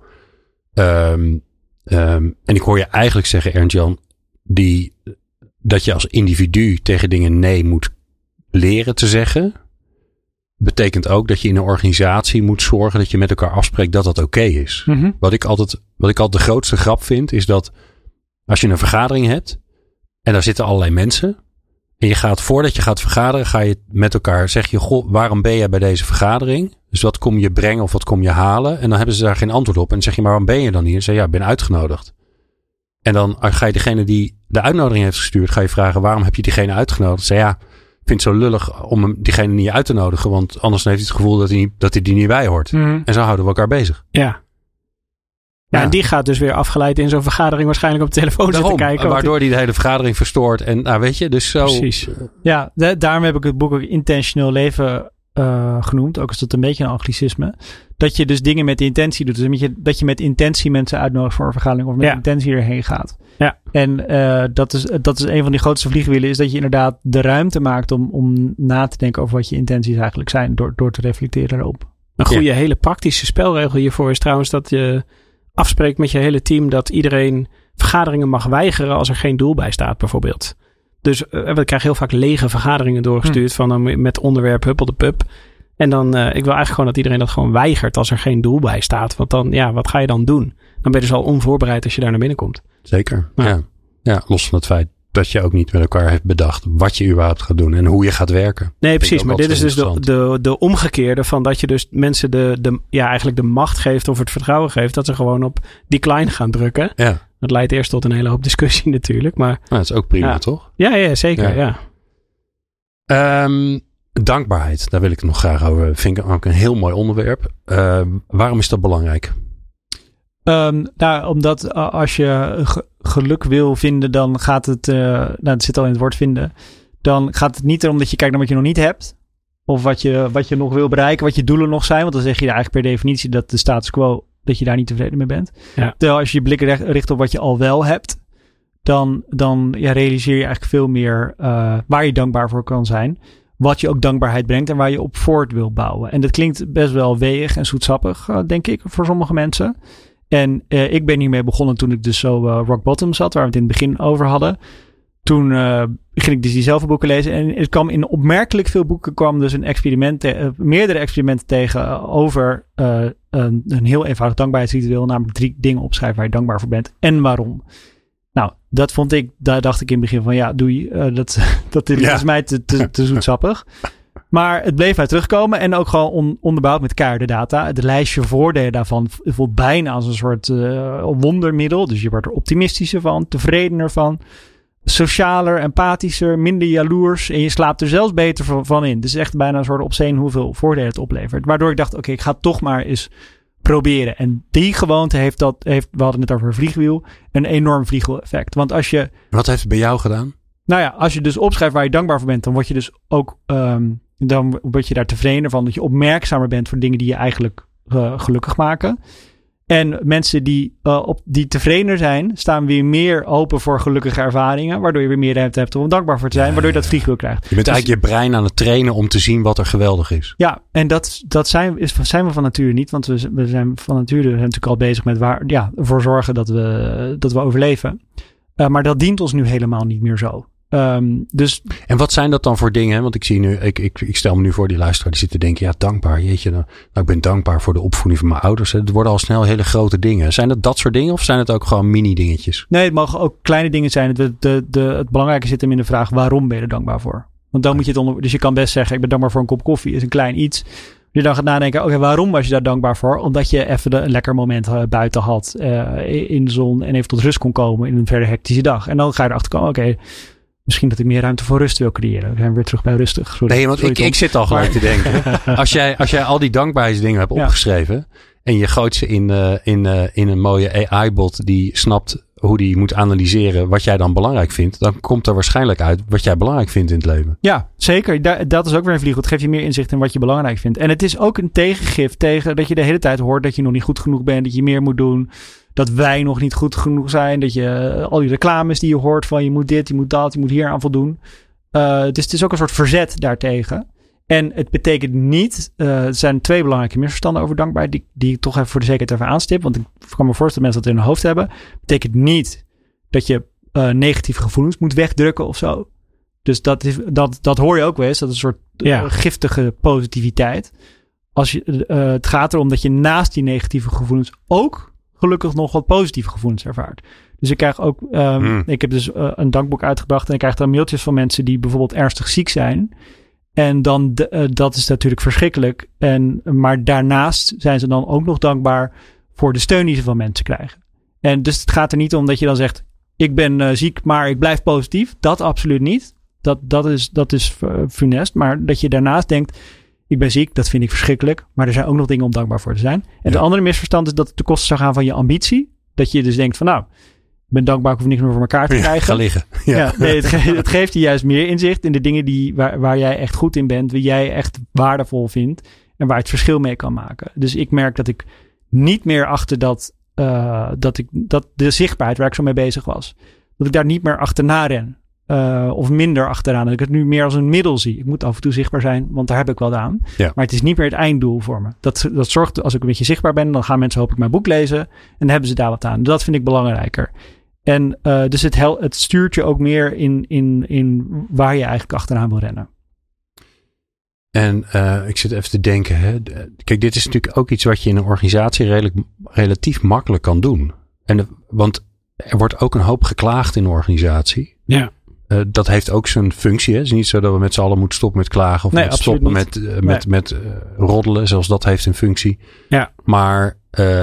En ik hoor je eigenlijk zeggen, Ernst-Jan, dat je als individu tegen dingen nee moet leren te zeggen. Betekent ook dat je in een organisatie moet zorgen dat je met elkaar afspreekt dat dat oké is. Mm-hmm. Wat ik altijd de grootste grap vind, is dat als je een vergadering hebt en daar zitten allerlei mensen en voordat je gaat vergaderen, ga je met elkaar, zeg je, goh, waarom ben jij bij deze vergadering? Dus wat kom je brengen of wat kom je halen? En dan hebben ze daar geen antwoord op. En dan zeg je, maar waarom ben je dan hier? En zeg je, ja, ik ben uitgenodigd. En dan ga je degene die de uitnodiging heeft gestuurd, ga je vragen, waarom heb je diegene uitgenodigd? Zeg ja, ik vind het zo lullig om diegene niet uit te nodigen, want anders heeft hij het gevoel dat hij die niet bij hoort. Mm. En zo houden we elkaar bezig. Ja. Ja, en die gaat dus weer afgeleid in zo'n vergadering waarschijnlijk op de telefoon zitten kijken. Waardoor die de hele vergadering verstoort. En weet je, dus zo. Precies. Ja, daarom heb ik het boek ook Intentioneel Leven genoemd. Ook is dat een beetje een anglicisme. Dat je dus dingen met intentie doet. Dus dat je met intentie mensen uitnodigt voor een vergadering of met intentie erheen gaat. Ja. En dat is een van die grootste vliegwielen, is dat je inderdaad de ruimte maakt om na te denken over wat je intenties eigenlijk zijn. Door te reflecteren erop. Een goede, hele praktische spelregel hiervoor is trouwens dat je afspreekt met je hele team dat iedereen vergaderingen mag weigeren als er geen doel bij staat bijvoorbeeld. Dus we krijgen heel vaak lege vergaderingen doorgestuurd van dan met onderwerp huppel de pup. En dan, ik wil eigenlijk gewoon dat iedereen dat gewoon weigert als er geen doel bij staat. Want dan, wat ga je dan doen? Dan ben je dus al onvoorbereid als je daar naar binnen komt. Zeker, ja. Los van het feit dat je ook niet met elkaar heeft bedacht wat je überhaupt gaat doen en hoe je gaat werken. Nee, precies. Maar dit is dus de omgekeerde van dat je dus mensen eigenlijk de macht geeft of het vertrouwen geeft dat ze gewoon op decline gaan drukken. Ja. Dat leidt eerst tot een hele hoop discussie natuurlijk. Maar dat is ook prima, toch? Ja, zeker. Ja. Dankbaarheid, daar wil ik het nog graag over. Vind ik ook een heel mooi onderwerp. Waarom is dat belangrijk? Omdat als je geluk wil vinden, dan gaat het, het zit al in het woord vinden, dan gaat het niet erom dat je kijkt naar wat je nog niet hebt. Of wat je nog wil bereiken, wat je doelen nog zijn. Want dan zeg je eigenlijk per definitie dat de status quo, dat je daar niet tevreden mee bent. Ja. Terwijl als je je blikken richt op wat je al wel hebt, dan realiseer je eigenlijk veel meer waar je dankbaar voor kan zijn. Wat je ook dankbaarheid brengt en waar je op voort wil bouwen. En dat klinkt best wel weeg en zoetsappig, denk ik, voor sommige mensen. En ik ben hiermee begonnen toen ik dus zo rock bottom zat, waar we het in het begin over hadden. Toen ging ik dus diezelfde boeken lezen. En het kwam in opmerkelijk veel boeken kwam dus meerdere experimenten tegen over een heel eenvoudig dankbaarheidsritueel. Namelijk 3 dingen opschrijven waar je dankbaar voor bent en waarom. Nou, dat vond ik, daar dacht ik in het begin van doei, dat is mij te zoetsappig. Maar het bleef uit terugkomen en ook gewoon onderbouwd met keiharde data. Het lijstje voordelen daarvan voelt bijna als een soort wondermiddel. Dus je wordt er optimistischer van, tevredener van, socialer, empathischer, minder jaloers. En je slaapt er zelfs beter van in. Het is echt bijna een soort obscene hoeveel voordelen het oplevert. Waardoor ik dacht, oké, ik ga het toch maar eens proberen. En die gewoonte heeft, we hadden het over een vliegwiel, een enorm vliegwiel-effect. Want als je... Wat heeft het bij jou gedaan? Nou ja, als je dus opschrijft waar je dankbaar voor bent, dan word je dus ook... dan word je daar tevredener van. Dat je opmerkzamer bent voor dingen die je eigenlijk gelukkig maken. En mensen die tevredener zijn, staan weer meer open voor gelukkige ervaringen. Waardoor je weer meer ruimte hebt om dankbaar voor te zijn. Waardoor je dat vliegwiel krijgt. Je bent eigenlijk je brein aan het trainen om te zien wat er geweldig is. Ja, en dat zijn we van nature niet. Want we zijn van nature natuurlijk al bezig met ervoor zorgen dat we overleven. Maar dat dient ons nu helemaal niet meer zo. Dus... En wat zijn dat dan voor dingen? Want ik zie nu, ik stel me nu voor die luisteraar die zit te denken, dankbaar, jeetje, nou, ik ben dankbaar voor de opvoeding van mijn ouders. Het worden al snel hele grote dingen. Zijn dat soort dingen of zijn het ook gewoon mini dingetjes? Nee, het mogen ook kleine dingen zijn. Het belangrijke zit hem in de vraag, waarom ben je er dankbaar voor? Want dan moet je het dus je kan best zeggen, ik ben dankbaar voor een kop koffie, is een klein iets. Je dan gaat nadenken, oké, waarom was je daar dankbaar voor? Omdat je even een lekker moment buiten had in de zon en even tot rust kon komen in een verder hectische dag. En dan ga je erachter komen, oké, misschien dat ik meer ruimte voor rust wil creëren. We zijn weer terug bij rustig. Sorry, nee, want ik zit al gelijk te denken. Als jij al die dankbaarheidsdingen hebt opgeschreven en je gooit ze in een mooie AI-bot die snapt hoe die moet analyseren wat jij dan belangrijk vindt, dan komt er waarschijnlijk uit wat jij belangrijk vindt in het leven. Ja, zeker. Dat is ook weer een vliegwiel. Het geeft je meer inzicht in wat je belangrijk vindt. En het is ook een tegengif tegen dat je de hele tijd hoort dat je nog niet goed genoeg bent, dat je meer moet doen, dat wij nog niet goed genoeg zijn, dat je al die reclames die je hoort van je moet dit, je moet dat, je moet hier aan voldoen. Dus het is ook een soort verzet daartegen. En het betekent niet, er zijn 2 belangrijke misverstanden over dankbaarheid die ik toch even voor de zekerheid even aanstip. Want ik kan me voorstellen dat mensen dat in hun hoofd hebben. Het betekent niet dat je negatieve gevoelens moet wegdrukken of zo. Dus dat hoor je ook wel eens. Dat is een soort giftige positiviteit. Het gaat erom dat je naast die negatieve gevoelens ook gelukkig nog wat positieve gevoelens ervaart. Dus ik krijg ook, ik heb dus een dankboek uitgebracht en ik krijg dan mailtjes van mensen die bijvoorbeeld ernstig ziek zijn. En dan, dat is natuurlijk verschrikkelijk. Maar daarnaast zijn ze dan ook nog dankbaar voor de steun die ze van mensen krijgen. En dus het gaat er niet om dat je dan zegt, ik ben ziek, maar ik blijf positief. Dat absoluut niet. Dat is funest. Maar dat je daarnaast denkt, ik ben ziek, dat vind ik verschrikkelijk. Maar er zijn ook nog dingen om dankbaar voor te zijn. En de andere misverstand is dat het ten koste zou gaan van je ambitie. Dat je dus denkt van ik ben dankbaar, ik hoef niks meer voor elkaar te krijgen. Ga liggen. Ja. Nee, het geeft je juist meer inzicht in de dingen waar jij echt goed in bent. Wie jij echt waardevol vindt. En waar je het verschil mee kan maken. Dus ik merk dat ik niet meer achter dat de zichtbaarheid waar ik zo mee bezig was. Dat ik daar niet meer achterna ren. Of minder achteraan. Dat ik het nu meer als een middel zie. Ik moet af en toe zichtbaar zijn, want daar heb ik wel aan. Ja. Maar het is niet meer het einddoel voor me. Dat zorgt, als ik een beetje zichtbaar ben, dan gaan mensen hopelijk mijn boek lezen. En dan hebben ze daar wat aan. Dat vind ik belangrijker. En dus het stuurt je ook meer in waar je eigenlijk achteraan wil rennen. En ik zit even te denken. Hè. Kijk, dit is natuurlijk ook iets wat je in een organisatie relatief makkelijk kan doen. Want er wordt ook een hoop geklaagd in een organisatie. Ja. Dat heeft ook zijn functie. Hè. Het is niet zo dat we met z'n allen moeten stoppen met klagen. Of stoppen met roddelen. Zelfs dat heeft een functie. Ja. Maar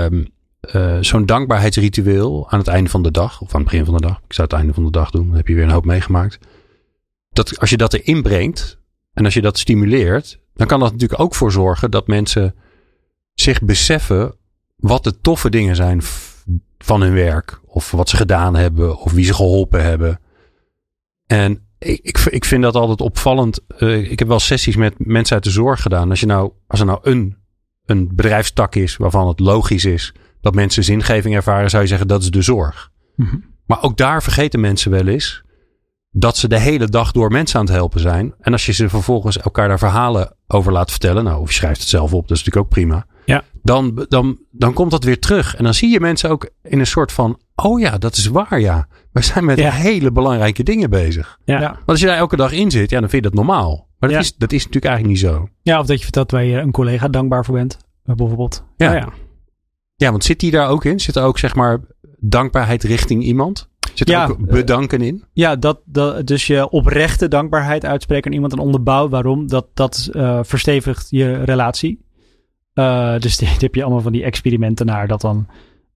zo'n dankbaarheidsritueel aan het einde van de dag. Of aan het begin van de dag. Ik zou het einde van de dag doen. Dan heb je weer een hoop meegemaakt. Dat als je dat erin brengt. En als je dat stimuleert. Dan kan dat natuurlijk ook voor zorgen dat mensen zich beseffen wat de toffe dingen zijn van hun werk. Of wat ze gedaan hebben. Of wie ze geholpen hebben. En ik vind dat altijd opvallend. Ik heb wel sessies met mensen uit de zorg gedaan. Als er nou een bedrijfstak is waarvan het logisch is dat mensen zingeving ervaren, zou je zeggen dat is de zorg. Mm-hmm. Maar ook daar vergeten mensen wel eens dat ze de hele dag door mensen aan het helpen zijn. En als je ze vervolgens elkaar daar verhalen over laat vertellen, of je schrijft het zelf op, dat is natuurlijk ook prima. Ja. Dan komt dat weer terug. En dan zie je mensen ook in een soort van, oh ja, dat is waar, ja. We zijn met hele belangrijke dingen bezig. Ja. Want als je daar elke dag in zit, dan vind je dat normaal. Maar dat is natuurlijk eigenlijk niet zo. Ja, of dat je vertelt waar je een collega dankbaar voor bent, bijvoorbeeld. Ja, want zit die daar ook in? Zit er ook, zeg maar, dankbaarheid richting iemand? Zit er ook bedanken in? Ja, dus je oprechte dankbaarheid uitspreken aan iemand en onderbouw. Waarom? Dat verstevigt je relatie. Dus dit heb je allemaal van die experimenten naar dat dan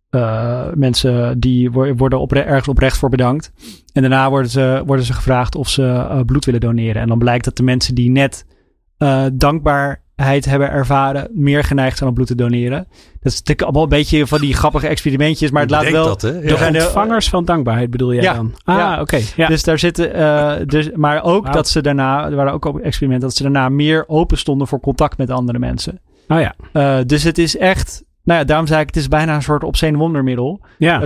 mensen die worden ergens oprecht voor bedankt. En daarna worden ze gevraagd of ze bloed willen doneren. En dan blijkt dat de mensen die net dankbaarheid hebben ervaren meer geneigd zijn om bloed te doneren. Dat is natuurlijk allemaal een beetje van die grappige experimentjes, maar het laat wel. Dat, hè? Ja. De ontvangers van dankbaarheid bedoel jij dan? Oké. Ja. Dus daar zitten, maar ook dat ze daarna, er waren ook experimenten, dat ze daarna meer open stonden voor contact met andere mensen. Oh ja. Dus het is echt, daarom zei ik, het is bijna een soort obscene wondermiddel. Ja.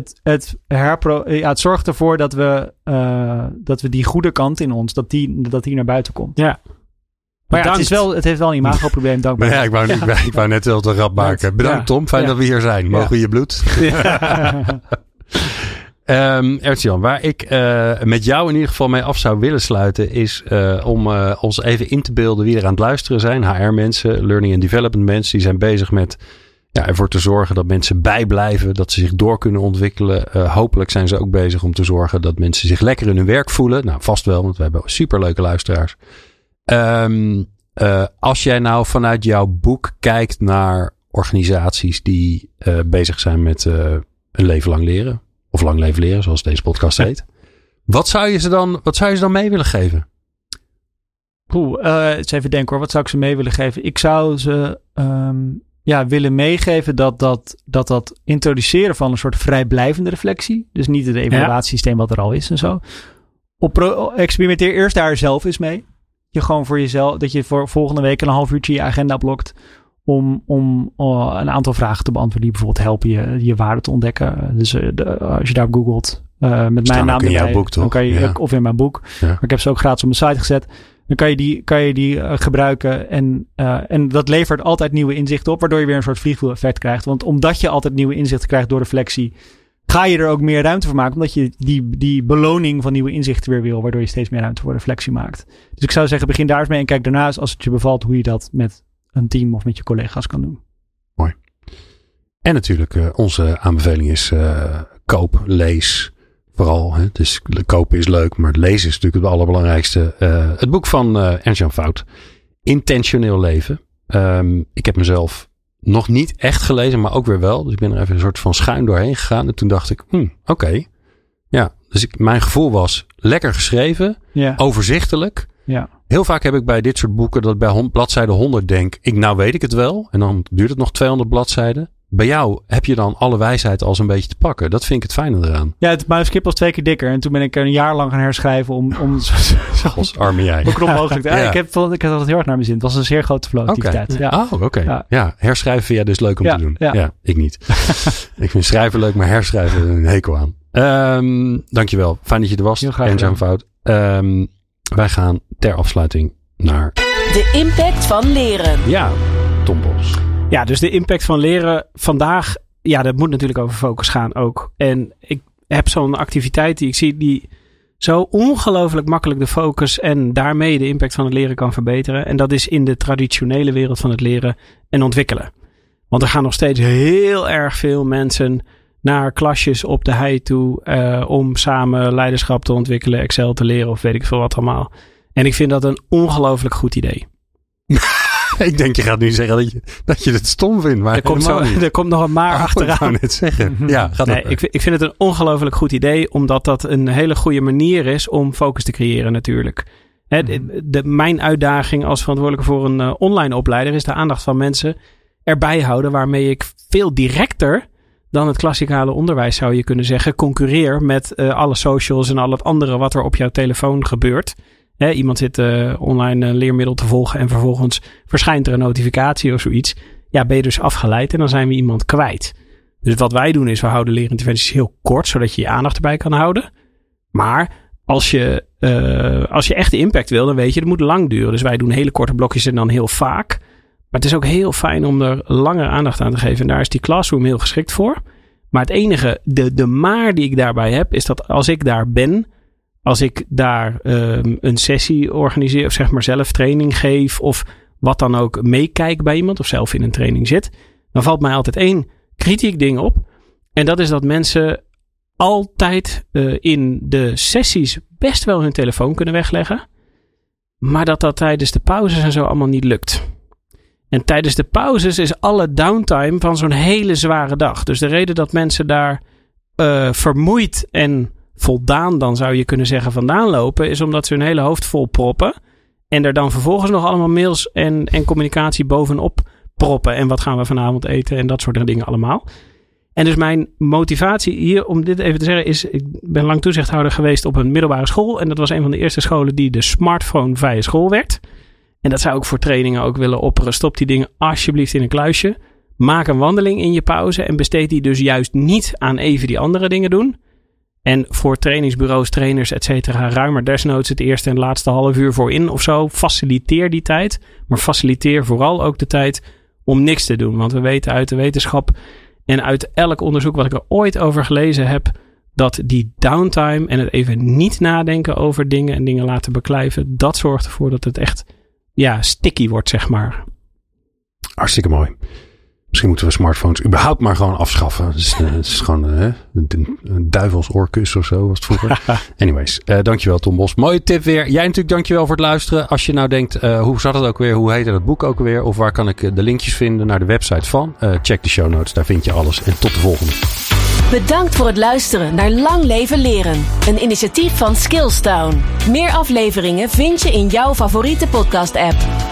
Het zorgt ervoor dat we die goede kant in ons, dat die naar buiten komt. Ja. Maar het heeft wel een imagoprobleem, dankbaar. Ja, ik wou net wel te rap maken. Bedankt Tom, fijn dat we hier zijn. Mogen we je bloed? Ja. Ernst-Jan, waar ik met jou in ieder geval mee af zou willen sluiten is om ons even in te beelden wie er aan het luisteren zijn. HR-mensen, learning and development mensen, die zijn bezig met ervoor te zorgen dat mensen bijblijven, dat ze zich door kunnen ontwikkelen. Hopelijk zijn ze ook bezig om te zorgen dat mensen zich lekker in hun werk voelen. Nou, vast wel, want we hebben superleuke luisteraars. Als jij nou vanuit jouw boek kijkt naar organisaties die bezig zijn met een leven lang leren. Of lang leven leren, zoals deze podcast heet. Wat zou je ze dan mee willen geven? Eens even denken hoor. Wat zou ik ze mee willen geven? Ik zou ze willen meegeven dat introduceren van een soort vrijblijvende reflectie. Dus niet het evaluatiesysteem wat er al is en zo. Experimenteer eerst daar zelf eens mee. Je gewoon voor jezelf, dat je voor volgende week een half uurtje je agenda blokt om een aantal vragen te beantwoorden die bijvoorbeeld helpen je waarde te ontdekken. Dus als je daar googelt met mijn naam in jouw boek, toch? Dan kan je, of in mijn boek. Ja. Maar ik heb ze ook gratis op mijn site gezet. Dan kan je die gebruiken en dat levert altijd nieuwe inzichten op, waardoor je weer een soort vliegwiel-effect krijgt. Want omdat je altijd nieuwe inzichten krijgt door reflectie, ga je er ook meer ruimte voor maken, omdat je die beloning van nieuwe inzichten weer wil, waardoor je steeds meer ruimte voor reflectie maakt. Dus ik zou zeggen, begin daar eens mee en kijk daarnaast, als het je bevalt, hoe je dat met een team of met je collega's kan doen. Mooi. En natuurlijk, onze aanbeveling is koop, lees. Vooral, hè? Dus kopen is leuk, maar het lezen is natuurlijk het allerbelangrijkste. Het boek van Ernst-Jan Fout. Intentioneel leven. Ik heb mezelf nog niet echt gelezen, maar ook weer wel. Dus ik ben er even een soort van schuin doorheen gegaan. En toen dacht ik, oké. Ja, dus mijn gevoel was lekker geschreven. Ja. Overzichtelijk. Ja. Heel vaak heb ik bij dit soort boeken dat ik bij bladzijde 100 denk, nou weet ik het wel. En dan duurt het nog 200 bladzijden. Bij jou heb je dan alle wijsheid als een beetje te pakken. Dat vind ik het fijne eraan. Ja, het manuscript was 2 keer dikker. En toen ben ik er een jaar lang gaan herschrijven om als arme jij. Zo knop mogelijk. Ja. Ik heb dat heel erg naar mijn zin. Het was een zeer grote flow-activiteit. Okay. Ja. Oh, oké. Ja, herschrijven vind jij dus leuk om te doen. Ja, ik niet. Ik vind schrijven leuk, maar herschrijven een hekel aan. Dankjewel. Fijn dat je er was. Ernst-Jan Fout. Wij gaan ter afsluiting naar de impact van leren. Ja, Tom Bos. Ja, dus de impact van leren vandaag, dat moet natuurlijk over focus gaan ook. En heb zo'n activiteit die ik zie die zo ongelooflijk makkelijk de focus en daarmee de impact van het leren kan verbeteren. En dat is in de traditionele wereld van het leren en ontwikkelen. Want er gaan nog steeds heel erg veel mensen naar klasjes op de hei toe om samen leiderschap te ontwikkelen, Excel te leren of weet ik veel wat allemaal. En ik vind dat een ongelooflijk goed idee. Ik denk je gaat nu zeggen dat je het stom vindt. Maar er komt nog een maar achteraan. Ik wou net zeggen. Ja, ik vind het een ongelooflijk goed idee. Omdat dat een hele goede manier is om focus te creëren natuurlijk. Mijn uitdaging als verantwoordelijke voor een online opleider is de aandacht van mensen erbij houden. Waarmee ik veel directer dan het klassikale onderwijs zou je kunnen zeggen concurreer met alle socials en al het andere wat er op jouw telefoon gebeurt. Iemand zit online leermiddel te volgen en vervolgens verschijnt er een notificatie of zoiets. Ja, ben je dus afgeleid en dan zijn we iemand kwijt. Dus wat wij doen is we houden leerinterventies heel kort, zodat je je aandacht erbij kan houden. Maar als je echt de impact wil, dan weet je, het moet lang duren. Dus wij doen hele korte blokjes en dan heel vaak. Maar het is ook heel fijn om er langer aandacht aan te geven. En daar is die Classroom heel geschikt voor. Maar het enige, de maar die ik daarbij heb, is dat als ik daar ben, als ik daar een sessie organiseer of zeg maar zelf training geef of wat dan ook meekijk bij iemand of zelf in een training zit, dan valt mij altijd één kritiek ding op. En dat is dat mensen altijd in de sessies best wel hun telefoon kunnen wegleggen, maar dat tijdens de pauzes en zo allemaal niet lukt. En tijdens de pauzes is alle downtime van zo'n hele zware dag. Dus de reden dat mensen daar vermoeid en voldaan, dan zou je kunnen zeggen, vandaan lopen, is omdat ze hun hele hoofd vol proppen. En er dan vervolgens nog allemaal mails en communicatie bovenop proppen. En wat gaan we vanavond eten en dat soort dingen allemaal. En dus mijn motivatie hier, om dit even te zeggen, is, ik ben lang toezichthouder geweest op een middelbare school. En dat was een van de eerste scholen die de smartphone-vrije school werd. En dat zou ik voor trainingen ook willen opperen. Stop die dingen alsjeblieft in een kluisje. Maak een wandeling in je pauze en besteed die dus juist niet aan even die andere dingen doen. En voor trainingsbureaus, trainers, et cetera, ruim er desnoods het eerste en laatste half uur voor in of zo. Faciliteer die tijd, maar faciliteer vooral ook de tijd om niks te doen. Want we weten uit de wetenschap en uit elk onderzoek wat ik er ooit over gelezen heb, dat die downtime en het even niet nadenken over dingen en dingen laten beklijven, dat zorgt ervoor dat het echt sticky wordt, zeg maar. Hartstikke mooi. Misschien moeten we smartphones überhaupt maar gewoon afschaffen. Dus, het is gewoon een duivelsoorkus of zo was het vroeger. Anyways, dankjewel Tom Bos. Mooie tip weer. Jij natuurlijk dankjewel voor het luisteren. Als je nou denkt, hoe zat het ook weer? Hoe heette dat boek ook weer? Of waar kan ik de linkjes vinden naar de website van? Check de show notes, daar vind je alles. En tot de volgende. Bedankt voor het luisteren naar Lang Leven Leren. Een initiatief van Skillstown. Meer afleveringen vind je in jouw favoriete podcast app.